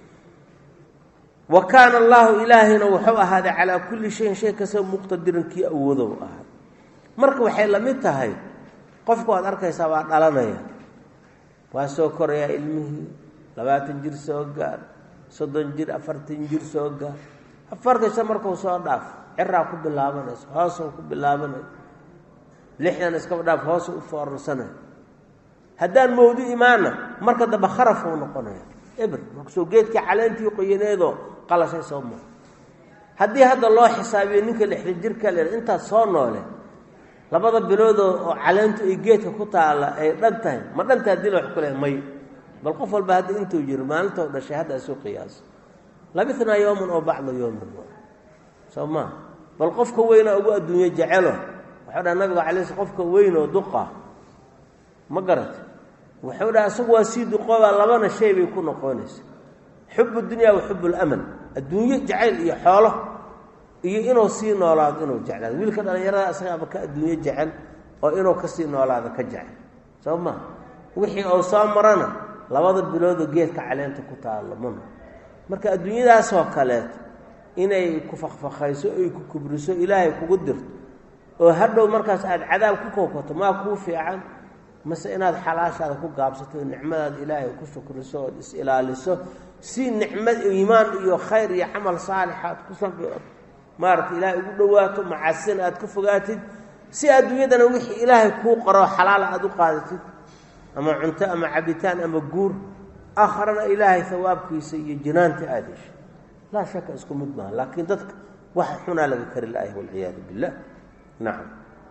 وكان الله إلهنا وحو هذا على كل شيء كسب مقتدر كي أوذو أحد مركو waxay lamid tahay qofku aad arkaysa waa dhalanaya waa soo koraya ilmihi 20 jir soo gaar 30 jir 40 jir soo gaar afarta markuu soo dhaaf ciraa ku bilaabanayso hoos ku bilaabanay lixdan iska dhaaf hoos u foorsana hadaan mawdu iimaana marka daba kharaf uu noqonaya eber soo geedkii caleentii qoyaneedo qalashay soo ma haddii hadda loo xisaabiyo ninka 60 jirka leeyahay inta soo noole labada bilood oo caleentu ay geedka ku taala ay dhantahay ma dhantaa dil wax kale may bal qof walba hadda intuu jiro maalinta dhashay hadda soo qiyaas labithna yawman oo bacda yawman soo ma bal qofka weyn oo ugu adduunyo jecelo waxa dhan nabiga calees qofka weyn oo duqa ma garat wuxuu dhaa asagu waa sii duqooba labana shay bay ku noqonaysaa xubbu dunya wa xubbu al-aman adduunyo jecel iyo xoolo iyo inuu sii noolaado inuu jeclaado wiilka dhalinyarada asaga ka adduunyo jecel oo inuu ka sii noolaado ka jecel soo ma wixii oo soo marana labada bilood geedka caleenta ku taalo marka adduunyadaas oo kale inay ku faqfaqayso ay ku kubriso ilaahay kugu dirto oo hadhow markaas aad cadaab ku kookato ma ku fiican mase inaad xalaashaada ku gaabsato nicmadaada ilaahay ku shukriso oo is ilaaliso si nicmad iimaan iyo khayr iyo amal saalixaad ku sameeyo maarta ilaahay ugu dhawaato macaasin aad ka fogaatid si adduunyadana wixii ilaahay ku qoro xalaal aad u qaadatid ama cunto ama cabitaan ama guur akhrana ilaahay thawaabkiisa iyo jinaanta aadish la shaka isku mid ma laakiin dadka waxa xuna laga kari ilaahay wal iyad billah na'am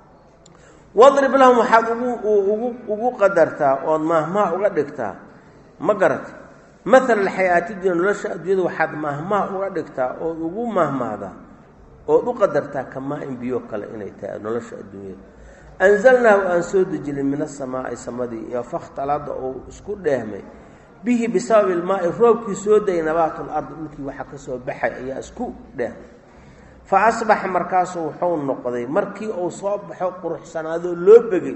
wadrib lahum waxaad ugu qadartaa oo mahmaa uga dhigtaa ma garat مثل الحياة الدنيا nolosha adduunyada waxaad mahmaa uga dhigtaa oo ugu mahmaada oo u qadartaa kama in biyo kale inay tahay nolosha adduunyada anzalnahu an soo dejilay min as-samaa'i samadii iyo fakhtalada oo isku dheehmay bihi bisabab al-maa'i roobkii soo day nabaatul ard markii waxa ka soo baxay ayaa isku dheehmay fa asbaha markaas wuxuu noqday markii uu soo baxo quruxsanaado loo begay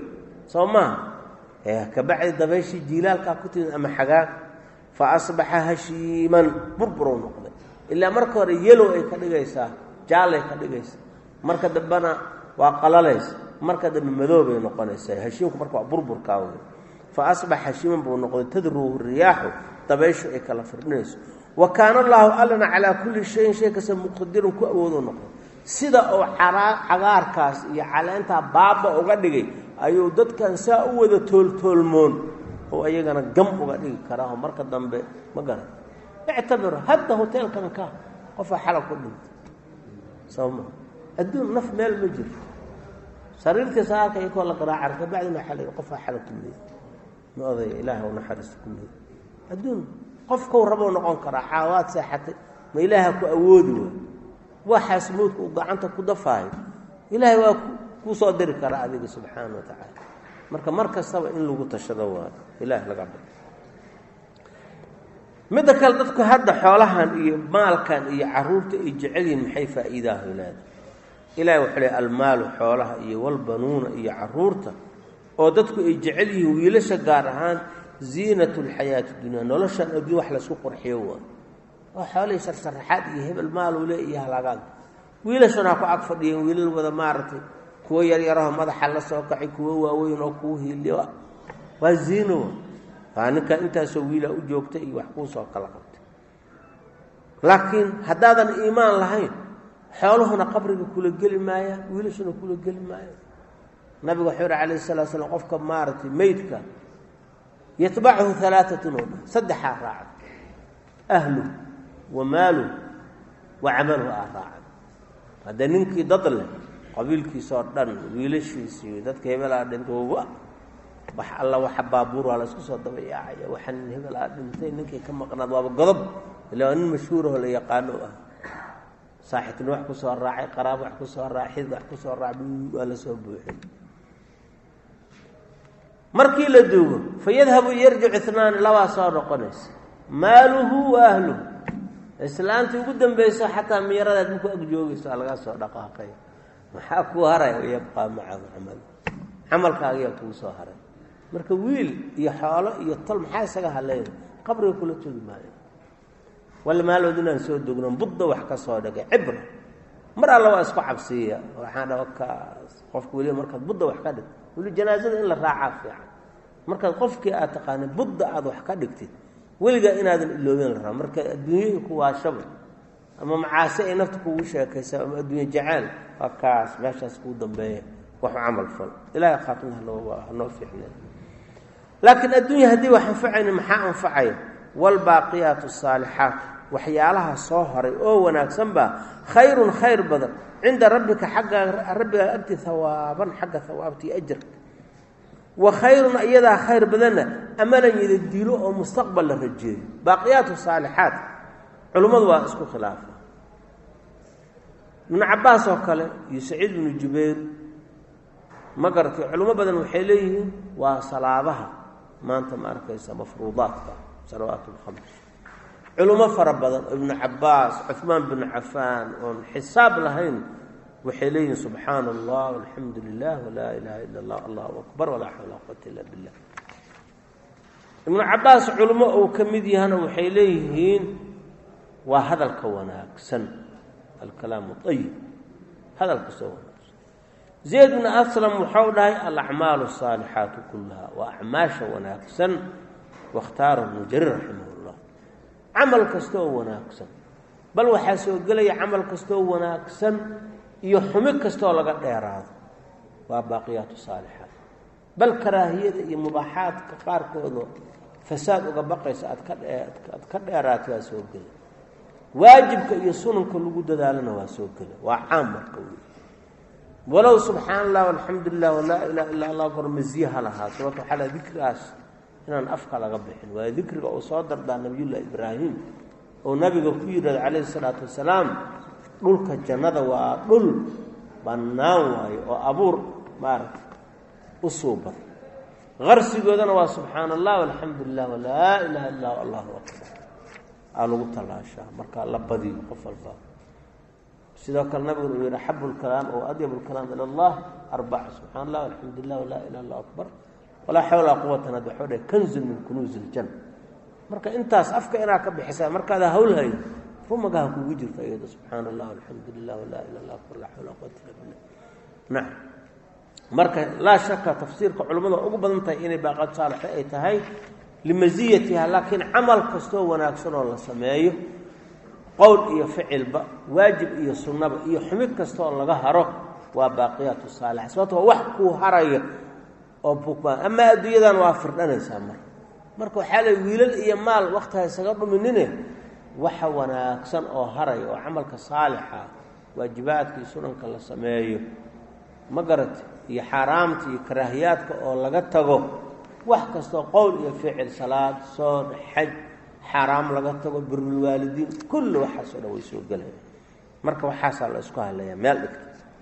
Soomaa ka bacdi dabayshi jiilaalka ku timid ama xagaa فأصبح هشيما بربرون نقضي إلا مركور يلو أي كدغيسا جالي كدغيسا مركا دبنا وقلاليس مركا دب مذوب نقنيسا هشيمك مركا بربر كاوي فأصبح هشيما بنقضي تدروه الرياح طبيش أي كلا فرنيس وكان الله ألنا على كل شيء كسم مقدر كأوذ نقضي سيدا أو عغاركاس على أنت بابا أغدغي أيو دد كان ساوذ تولمون oo ayagana gam uga dhigi karaa marka dambe ma garan اعتبر هذا هوتيل كان qof xalaq ku dhintay sawma adduun naf meel ma jiro sariirta saaka ay kala qaraacar ka bacdina xalay qof xalaq ku dhintay ma oday ilaahay una xaris ku dhintay adduun qofku rabo noqon kara xawaad saaxatay ma ilaaha ku awoodi waxa smuudku gacanta ku dafay ilaahay waa ku soo diri kara adiga subhanahu wa ta'ala marka saba in lagu tashado waa ilaahay laga baro mid kale dadku hadda xoolahan iyo maalkan iyo caruurta ay jecelin maxay faa'iidaha ilaahay wuxuu leeyahay almaalu xoolaha iyo walbanuuna iyo caruurta oo dadku ay jecel yihiin wiilasha gaar ahaan ziinatul hayaat dunya nolosha adduun wax la isku qurxiyo waa xoolaha sarxaad iyo hebel maal uu leeyahay halaagaad wiilashana ku ag fadhiyeen wiilal wada maartay kuwa yar yaraha madaxa la soo kacay kuwa waaweyn oo ku hiiliyo waa ziino aanka inta soo wiila u joogtay iyo wax ku soo kala qabtay laakiin hadaadan iimaan lahayn xooluhuna qabriga kula gali maaya wiilashuna kula gali maaya nabiga xura alayhi salaatu wasallam qofka maartay meydka yatba'uhu thalathatun saddexa raac ahlu wa maalu wa 'amaluhu raac hada ninki dadle qabiilkiisa dhan wiilashiisa dadka hebelaa dhintooba wax alla waxa baabuur wala isku soo dabayay waxan hebelaa dhintay ninkii ka maqnaad waaba godob ilaa nin mashhuur oo la yaqaan oo saaxiibna wax ku soo raacay qaraabo wax ku soo raacay wax ku soo raacay wala soo buuxin markii la duugo fayadhabu yarji'u ithnaan lawa soo noqonays maaluhu wa ahluhu islaantii ugu dambeeyay xataa miyarada ku ag joogayso laga soo dhaqaaqay waxa ku haray yabqa ma'a amalkaaga yaa ku soo haray marka wiil iyo xoolo iyo tal maxay isaga haleen qabriga kula tulmaayo wal maaloodina soo dogno budda wax ka soo dhagay ibra mar alla waa isku cabsiya waxaan dhawka qofku wali marka budda wax ka dhig wali janaazada in la raaca fiican marka qofkii aad taqaan budda aad wax ka dhigtid waliga inaadan iloobin la raaco marka adduunyo ku waashaba ama macaasi ay naftu ku sheekaysa ama adduunyo jacayl akaas meeshaas ku dambeeyo wax amal fal ilaahay qaatna loo fiicnaa laakiin adduunyo hadii wax anfacayna maxaa anfacay waalbaaqiyaatu asaalixaat waxyaalaha soo horay oo wanaagsanba khayrun khayr badan cinda rabbika xagga rabbiga agti hawaaban xagga hawaabtii ajarka wa khayrun iyadaa khayr badanna amalan yada dilo oo mustaqbal la rajeeyo baaqiyaatu saalixaat culummadu waa isku khilaafa ibnu cabbaas oo kale iyo saciid ibnu jubayr ma garatay culummo badan waxay leeyihiin waa salaadaha maanta ma arkaysa mafruudaadka salawaat lkhams culummo fara badan ibnu cabbaas cuhmaan binu cafaan oon xisaab lahayn waxay leeyihiin subxaana allah alxamdu lilah walaa ilaaha ila allah allahu akbar walaa xawla walaa quwata illa billah ibnu cabbaas culummo uu ka mid yahana waxay leeyihiin waa hadalka wanaagsan alkalaamu ayib hadalka soo wanaagsan zayd bnu aslam waxau dhahay alacmaalu asaalixaatu kullaha waa acmaasha wanaagsan wakhtaarahu ibnu jariir raximah camal kastooo wanaagsan bal waxaa soo gelaya camal kastooo wanaagsan iyo xumi kastooo laga dheeraado waa baaqiyaatu saalixaat bal karaahiyada iyo mubaaxaadka qaarkoodoo fasaad uga baqaysa aad ka dheeraato waa soo gela waajibka iyo sunanka lagu dadaalana waa soo gela waa caam marka wey walow subxaana allah alxamdu lilah walaa ilaha illa allah kor masiyaha lahaa sababto waxaa la dikrigaas inaan afka laga bixin waa dikriga uu soo dardaa nabiyullahi ibraahim oo nabiga ku yidhahdo calayhi salaatu wasalaam dhulka jannada waa dhul bannaan waayo oo abuur maaragta u suuban qarsigoodana waa subxaana allah alxamdu lilah walaa ilaha illa allahu akbar aa lagu tallaashaa markaa la badiyo qof walba sidoo kale nabigu uu yidhi axabu lkalaam oo adyabu lkalaam ila allah arbaca subxana allah alxamdu lilah walaa ilaha illa akbar walaa xawla walaa quwatan hadda waxuu dhahay kanzun min kunuuzi iljanna marka intaas afka inaad ka bixisaa markaada hawlhayo rumagaha kugu jirta iyada subxaana allah alxamdu lilah walaa ilaha illa akbar laa xawla walaa quwata illa billah nacam marka laa shaka tafsiirka culimmada ugu badan tahay inay baaqaad saalixa ay tahay limasiyatiha laakiin camal kastoo wanaagsan oo la sameeyo qowl iyo ficilba waajib iyo sunnaba iyo xumid kastaoo laga haro waa baaqiyaatu saalixa sababto waa wax kuu haraya oo bukbaan amaa adduunyadan waa firdhanaysaa marka waxaa la wiilal iyo maal waktiha isaga dhuminine waxa wanaagsan oo haraya oo camalka saalixa waajibaadka iyo sunanka la sameeyo ma garata iyo xaaraamta iyo karaahiyaadka oo laga tago wax kastoo qowl iyo ficil salaad soon xaj xaaraam laga tago birulwaalidiin kulli waxaasoo dhan way soo gelaya marka waxaasaa la isku hadlayaa meel dhigta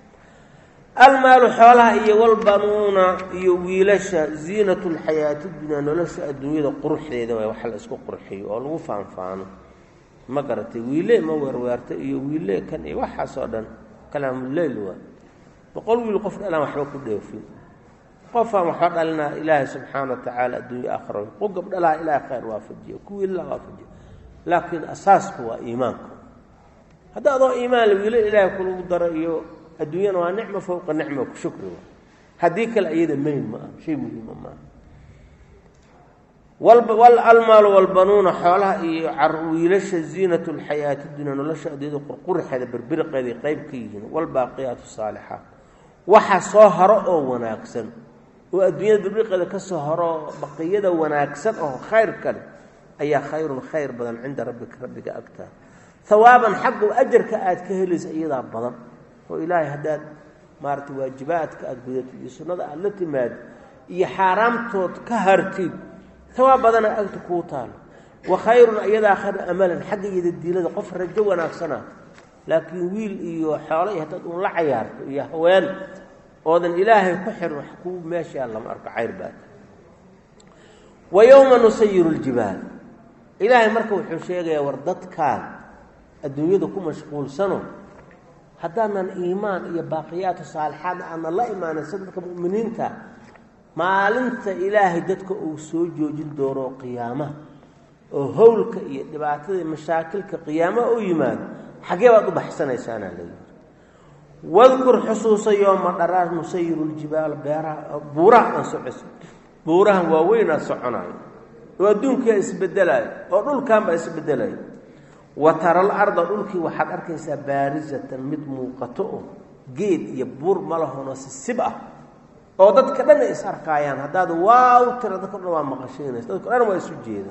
almaalu xoolaha iyo walbanuuna iyo wiilasha ziinatu lxayaati dunyaa nolosha adduunyada quruxdeeda waay waxa la isku qurxiyo oo lagu faanfaano ma garatay wiile ma weerweerta iyo wiile kan iyo waxaasoo dhan kalaamuleyl waa boqol wiil qof dhalaan waxba ku dheefin qofaan waxba dhalinaa ilaahay subxaana wa tacaala adduunya aakhira qo gabdhalaha ilaahay khayr waafajiyo kuwii la waafajiyo laakiin asaasku waa iimaanka hadda adoo iimaan la wiilo ilaahay kulagu daro iyo adduunyana waa nicmo fowqa nicmo ku shukri waa haddii kale iyada mayn ma ah shay muhiima maaha almaalu walbanuuna xoolaha iyo wiilasha ziinatu lxayaati dunya nolosha adeeda qurqurxeeda berbiriqeeday qayb ka yihiin walbaaqiyaatu saalixaat waxa soo haro oo wanaagsan oo adduunyada berbiriqeeda ka soo haro baqiyada wanaagsan oo khayr kale ayaa khayrun khayr badan cinda rabbika rabbiga agtaa hawaaban xagga ajarka aad ka helaysa iyadaa badan oo ilaahay haddaad maaragtay waajibaadka aada gudatid iyo sunnada aada la timaado iyo xaaraamtood ka hartid hawaab badana agta kuu taalo wa khayrun iyadaa khayr amalan xagga iyada diilada qof rajo wanaagsana laakiin wiil iyo xoolo iyo haddaad uun la cayaarto iyo haween oodan ilaahay ku xirin wax kuu meeshaa lama arko cayr baad wa yowma nusayiru ljibaal ilaahay marka wuxuu sheegayaa war dadkaan adduunyada ku mashquulsano haddaanan iimaan iyo baaqiyaatu saalixaad aanna la imaanaysa dadka mu'miniinta maalinta ilaahay dadka uu soo joojin doono qiyaamaha oo howlka iyo dhibaatada iyo mashaakilka qiyaamaha u yimaado xaggee baad u baxsanaysaanaa layidhi wadkur xusuusa yooma dharaar nusayiru ljibaal beeraha buuraha aan socoso buurahan waaweynaa soconayo oo adduunkaa isbedelaayo oo dhulkaanbaa isbedelayo wa tara alarda dhulkii waxaad arkaysaa baarisatan mid muuqato oo geed iyo buur ma lahono sisib ah oo dadka dhan ay is arkaayaan haddaad waaw tira dadka dhan waa maqashaynaysa dadka dhan waa isu jeedaan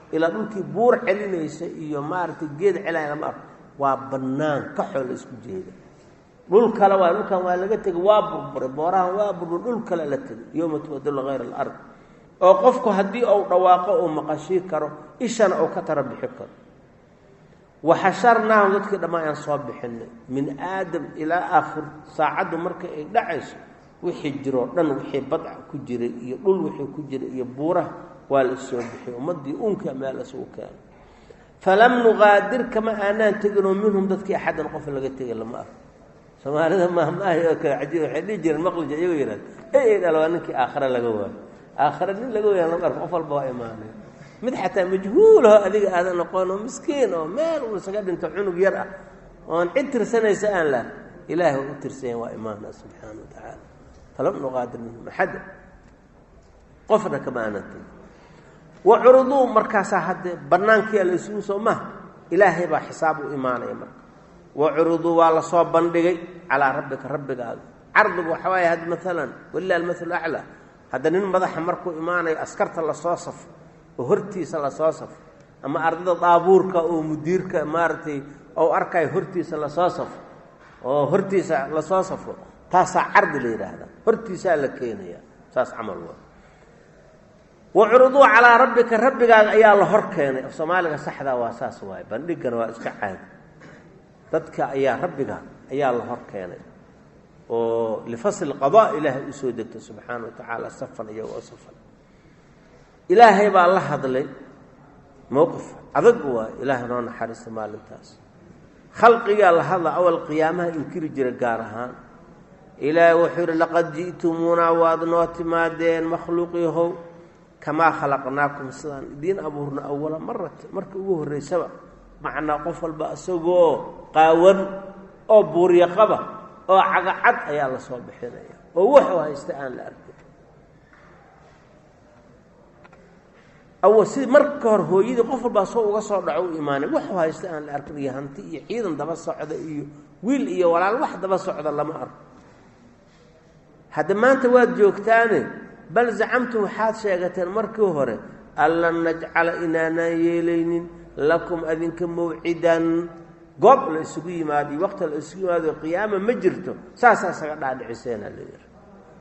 ilaa dhulkii buur celinaysa iyo maaragtay geed celaya lama arko waa bannaan ka xool isku jeeda dhul kale waa dhulkan waa laga tegay waa burburay boorahan waa burbur dhul kale la tegay yowma tubaddalu ghayra alard oo qofku haddii uu dhawaaqo uu maqashii karo ishana uu ka tara bixi karo waxasharnaahum dadkii dhammaan aan soo bixinay min aadam ilaa aakhir saacaddu markay ay dhacayso wixii jiroo dhan wixii badca ku jiray iyo dhul wixii ku jiray iyo buuraha waa la soo bixiyey ummaddii uunka meel isugu keenay falam nuqaadir kama aanaan teginoo minhum dadkii axadan qof laga tegay lama arko soomaalida mahmaahi oo kale cajiib waxay dhihi jireen maqlija iyagoo yidhahda ey dhalo waa ninkii aakhare laga waayo aakhare nin laga waayan lama arko qof walba waa imaanay mid xataa majhuulaho adiga aadan noqon oo miskiin oo meel uu isaga dhinto cunug yar ah oon cid tirsanaysa aan lah ilaahay u tirsanyahay waa imaana subxaana wa tacaala falam nuqaadir minhum axada qofna kama aanan tegin wacuruduu markaasaa haddee bannaankii la isugu soo maha ilaahay baa xisaab u imaanaya marka wacuruduu waa la soo bandhigay calaa rabbika rabbigaaga cardigu waxa waaye had maalan walilah almathalu aclaa hadda nin madaxa markuu imaanayo askarta lasoo safo oo hortiisa lasoo safo ama ardada daabuurka oo mudiirka maaragtay ou arkayo hortiisa lasoo safo oo hortiisa lasoo safo taasaa cardi la yidhaahdaa hortiisaa la keenaya saas camal waa wacuruduu calaa rabbika rabbigaaga ayaa la hor keenay af soomaaliga saxdaa waa saas waaye bandhigana waa iska caadi dadka ayaa rabbiga ayaa la hor keenay oo lifasl qadaa ilaahay u soo degtay subxaana wa tacaala safan iyagoo safan ilaahay baa la hadlay mowqif adag waa ilaahay noo naxariista maalintaas khalqigaa la hadla awal qiyaamaha inkiri jira gaar ahaan ilaahay wuxuu yidhi laqad ji'tumuunaa waad noo timaadeen makhluuqiihow kamaa khalaqnaakum sidaan idiin abuurna awala marata markii ugu horraysaba macnaa qof walba isagoo qaawan oo buurya qaba oo cagacad ayaa la soo bixinaya oo wuxuu haysta aan la arkin si marka hor hooyadii qof walbaa soo uga soo dhaco u imaanay wuxuu haysta aan la arkin iyo hanti iyo ciidan daba socda iyo wiil iyo walaal wax daba socda lama arko hadda maanta waad joogtaane bal zacamtum waxaad sheegateen markii hore allan najcala inaanaan yeelaynin lakum adinka mawcidan goob la isugu yimaado iyo waqti la isugu yimaado qiyaama ma jirto saasaa isaga dhaadhiciseenaa la yidhi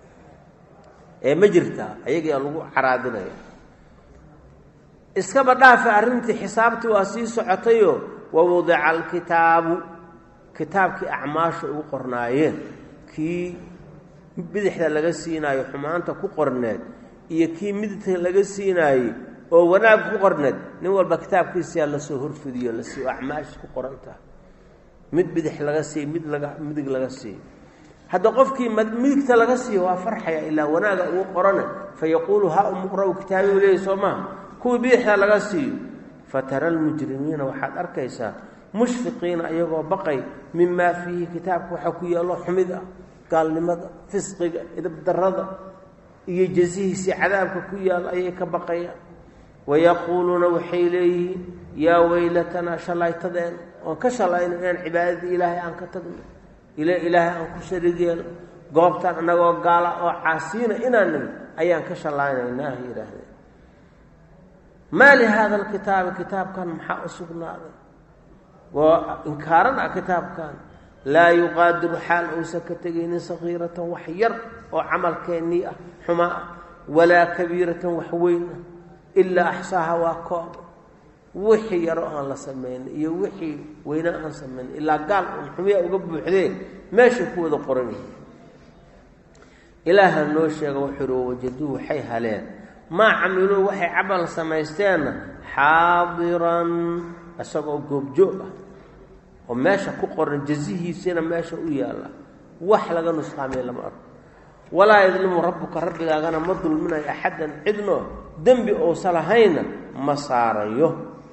ma jirtaa ayagaa lagu caraadinaya iskaba dhaafa arrintii xisaabtii waa sii socotayoo wawadica alkitaabu kitaabkii acmaasha ugu qornaayeen kii bidixda laga siinaayo xumaanta ku qorneed iyo kii midigta laga siinaayey oo wanaag ku qorneed nin walba kitaabkiisayaa lasoo horfidiyo la siiyo acmaasha ku qorantaha mid bidix laga siiyo midig laga siiyo hadda qofkii midigta laga siiyo waa farxaya ilaa wanaaga ugu qorane fayaquulu haa umuqra' kitaabi u leeyahy soo maha kuwii bidixda laga siiyo fatara almujrimiina waxaad arkaysaa mushfiqiina iyagoo baqay mimaa fiihi kitaabka waxaa ku yaallo xumid ah gaalnimada fisqiga idabdarada iyo jazihiisii cadaabka ku yaal ayay ka baqayaan wayaquuluuna waxay leeyihiin yaa weylatanaa shalaytadeen oon ka shalayno inaan cibaadadii ilaahay aan ka tagno ilaahay aan ku shariig yeelno goobtaan annagoo gaala oo caasiina inaan nimi ayaan ka shalaynaynaa yidhaahdeen maa lihaada alkitaabi kitaabkan maxaa u sugnaaday waa inkaaran ah kitaabkan laa yuqaadiru xaal uusan ka tegaynin sagiiratan wax yar oo camalkeennii ah xumaa ah walaa kabiiratan wax weyn ah ilaa axsaaha waa koob wixii yaro aan la samaynin iyo wixii weyna aan samaynin ilaa gaal un xumiya uga buuxdeen meeshay ku wada qoran yihiin ilaaha noo sheega wuxuu uhi wajaduu waxay haleen maa camiluu waxay camal samaysteenna xaadiran isagoo goobjoog ah oo meesha ku qoran jazihiisina meesha u yaalla wax laga nusqaamay lama arko walaa yadlimu rabbuka rabbigaagana ma dulminayo axadan cidno dembi ousa lahayna ma saarayo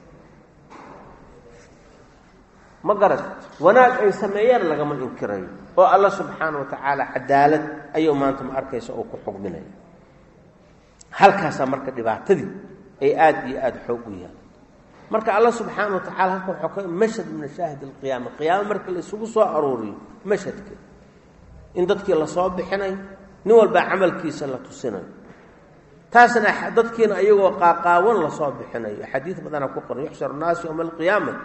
ma garad wanaag ay sameeyaan lagama inkirayo oo alla subxaana wa tacaala cadaalad ayuu maanta ma arkaysa oo ku xugminaya halkaasaa marka dhibaatadii ay aada iyo aada xoog u yahay marka alla subxaana wa tacala halka waxuu ka mashhad min mashaahid alqiyaama qiyaama marka la isugu soo aruuriyo mashhadka in dadkii lasoo bixinayo nin walbaa camalkiisa la tusinayo taasna dadkiina ayagoo qaaqaawan la soo bixinayo xadiis badan ku qoran yuxshar naas yawm alqiyaamah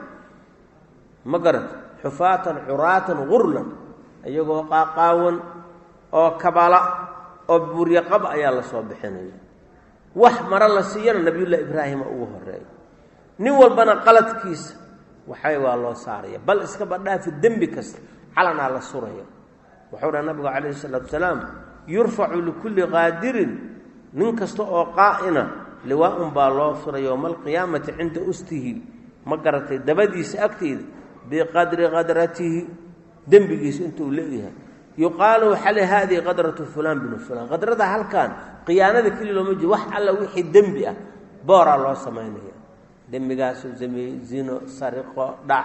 magarat xufaatan curaatan ghurlan ayagoo qaaqaawan oo kabala oo buuriya qab ayaa la soo bixinayo wax mara la siiyana nabiyullaahi ibraahim ugu horeeyay nin walbana qaladkiisa waxay waa loo saaraya bal iska badhaafi dambi kasta calana la suraya wuxuu dhahay nabiga calayhi salaatu wasalaam yurfacu likulli qaadirin nin kasta oo qaa'ina liwaa'un baa loo suray yowma alqiyaamati cinda ustihi ma garatay dabadiisa agteeda biqadri qadratihi dembigiisa intuu leeyahay yuqaalu xali haadihi qadratu fulaan binu fulaan qadrada halkan qiyaanada keli looma jiro wax alla wixii dembi ah booraa loo samaynaya dembigaasuu sameeyey zino sariqo dhac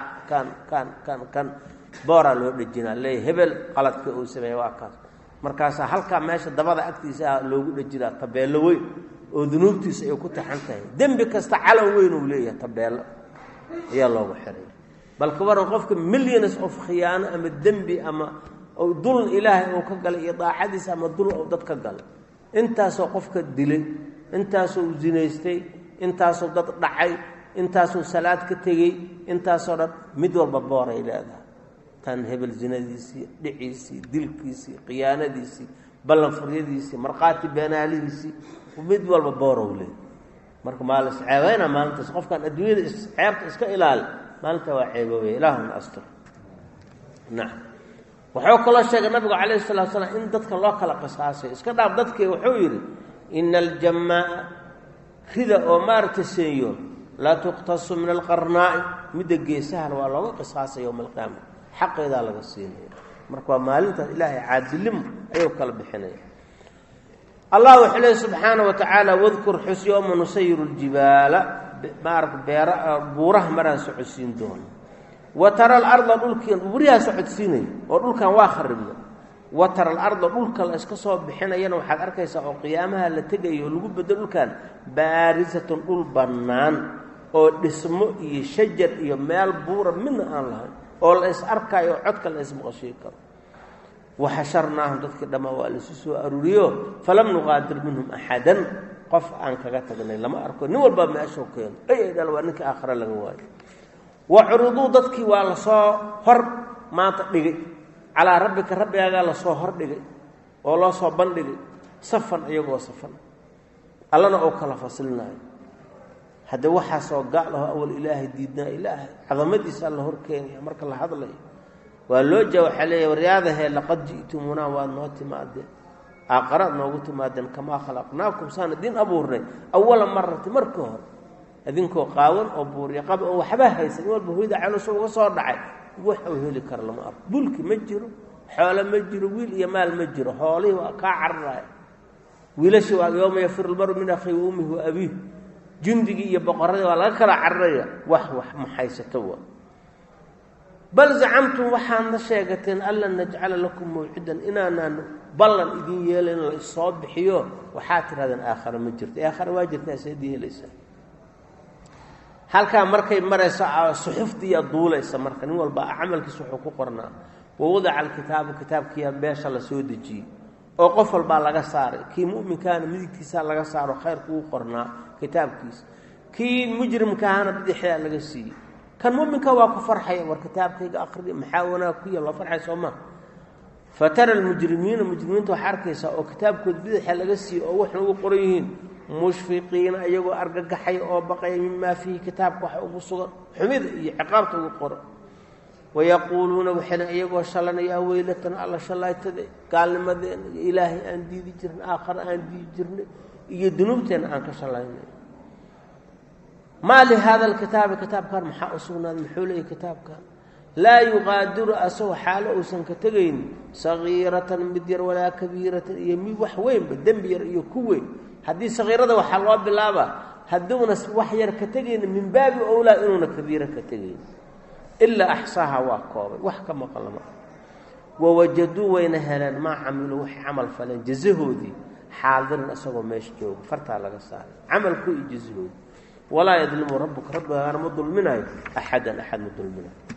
kan booraa loo dhejinaa leeyahay hebel qaladka uu sameeyey waa kaas markaasaa halkaa meesha dabada agtiisa loogu dhejinaa tabeello weyn oo dunuubtiisa ay ku taxan tahay dembi kasta calan weyn uu leeyahay tabeello ayaa loogu xiray bal ka waran qofka millions of khiyaano ama dembi ama dul ilaahay uu ka galay iyo daacadiisa ama dul uu dad ka galay intaasoo qofka dilay intaasoo zinaystay intaasoo dad dhacay intaasoo salaad ka tegey intaasoo dhan mid walba booray leedahay tan hebel zinadiisii dhiciisii dilkiisii khiyaanadiisii ballan furyadiisii marqaati beenaalihiisii mid walba boorow leeyahay marka maalis ceebayna maalintaas qofkan adduunyada ceebta iska ilaali maalinta waa ceeboobay ilaahuna astur nacam wuxuu kaloo sheegay nabigu calayhi salaatu wasalaam in dadka loo kala qisaasayo iska dhaaf dadkii wuxuu yidhi ina aljamaa rida oo maaragta seeyo laa tuqtasu min alqarnaa'i midda geesahana waa looga qisaasay yowma alqiyaama xaqeedaa laga siinaya marka waa maalintaas ilaahay caadilimo ayuu kala bixinaya allah wuxuu leeyahy subxaanahu watacaala wadkur xus yowma nusayiru ljibaala maaragta buuraha maraan socodsiin doono wa tara alarda dhulkiin buuriyaa socodsiinaya oo dhulkan waa kharibna wa tara alarda dhulka la iska soo bixinayana waxaad arkaysaa oo qiyaamaha la tegayo oo lagu beddo dhulkan baarisatun dhul bannaan oo dhismo iyo shajar iyo meel buura midna aan lahayn oo la is arkaayo oo codka la ismaqashii karo waxasharnaahum dadkii dhammaa waa laisu soo aruuriyo falam nuqaadir minhum axadan qof aan kaga tagnay lama arko nin walba meeshuu keeno ay dhal waa ninka aakhira laga waayo wacuruduu dadkii waa lasoo hor maanta dhigay calaa rabbika rabbigaagaa lasoo hor dhigay oo loo soo bandhigay safan iyagoo safan allana oo kala fasilinayo hadda waxaasoo gaal aho awal ilaahay diidnaa ilaahay cadamadiisa alla hor keenaya marka la hadlayo waa loo jaa waxaa leeyahy waryaadahee laqad ji'tumuunaa waad noo timaadeen aaqaraad noogu timaadeen kamaa khalaqnaakum saan idin abuurnay awala marati markii hore idinkoo qaawan oo buuriya qaba oo waxba haysan in walba hoyda caloosha uga soo dhacay wax uu heli kara lama arko bulki ma jiro xoolo ma jiro wiil iyo maal ma jiro xoolihii waa kaa cararaya wiilashii waa yowma yafiru lmaru min akhiihi wa ummihi wa abiihi jundigii iyo boqoradii waa laga kala cararaya wax ma haysato waa bal zacamtum waxaadna sheegateen anlan najcala lakum mawcidan inaanaan ballan idin yeelayn la isoo bixiyo waxaad tirahdeen aakhara ma jirto aakhara waa jirtaa seedii helaysaa halkaa markay marayso suxuftiiya duulaysa marka nin walba camalkiisa wuxuu ku qornaa wawadaca alkitaabu kitaabkiiya beesha la soo dejiyey oo qof walbaa laga saaray kii mu'minkaana midigtiisaa laga saaro khayrku uu qornaa kitaabkiisa kii mujrimkaahana bidixdaa laga siiyey kan mu'minka waa ku farxaya war kitaabkayga akhriya maxaa wanaag ku yal waa farxay soo maa fatara almujrimiina mujrimiinta waxaa arkaysaa oo kitaabkooda bidaxa laga siiyey oo waxna ugu qoran yihiin mushfiqiina iyagoo argagaxay oo baqaya mimaa fiihi kitaabka waxa ugu sugan xumida iyo ciqaabta ugu qoran wayaquuluuna waxayna iyagoo shalanaya weylatana alla shalaytade gaalnimadeena iyo ilaahay aan diidi jirnay aakhare aan diidi jirnay iyo dunuubteena aan ka shalaynay maa lihaada alkitaabi kitaabkan maxaa u sugnaaday muxuu leeyahy kitaabkan laa yuqaadiru asagoo xaalo uusan ka tegaynin sagiiratan mid yar walaa kabiiratan iyo mid wax weynba dembi yar iyo ku weyn haddii sagiirada waxaa loo bilaabaa hadduuna wax yar ka tegaynin min baabi owlaa inuuna kabiiro ka tegaynin ilaa axsaaha waa koobay wax ka maqan lama wawajaduu wayna heleen maa camiluu waxay camal faleen jazahoodii xaadirin isagoo meesha jooga fartaa laga saaray camalku iyo jazahoodii walaa yadlimu rabbuka rabbigaana ma dulminayo axadan axad ma dulminayo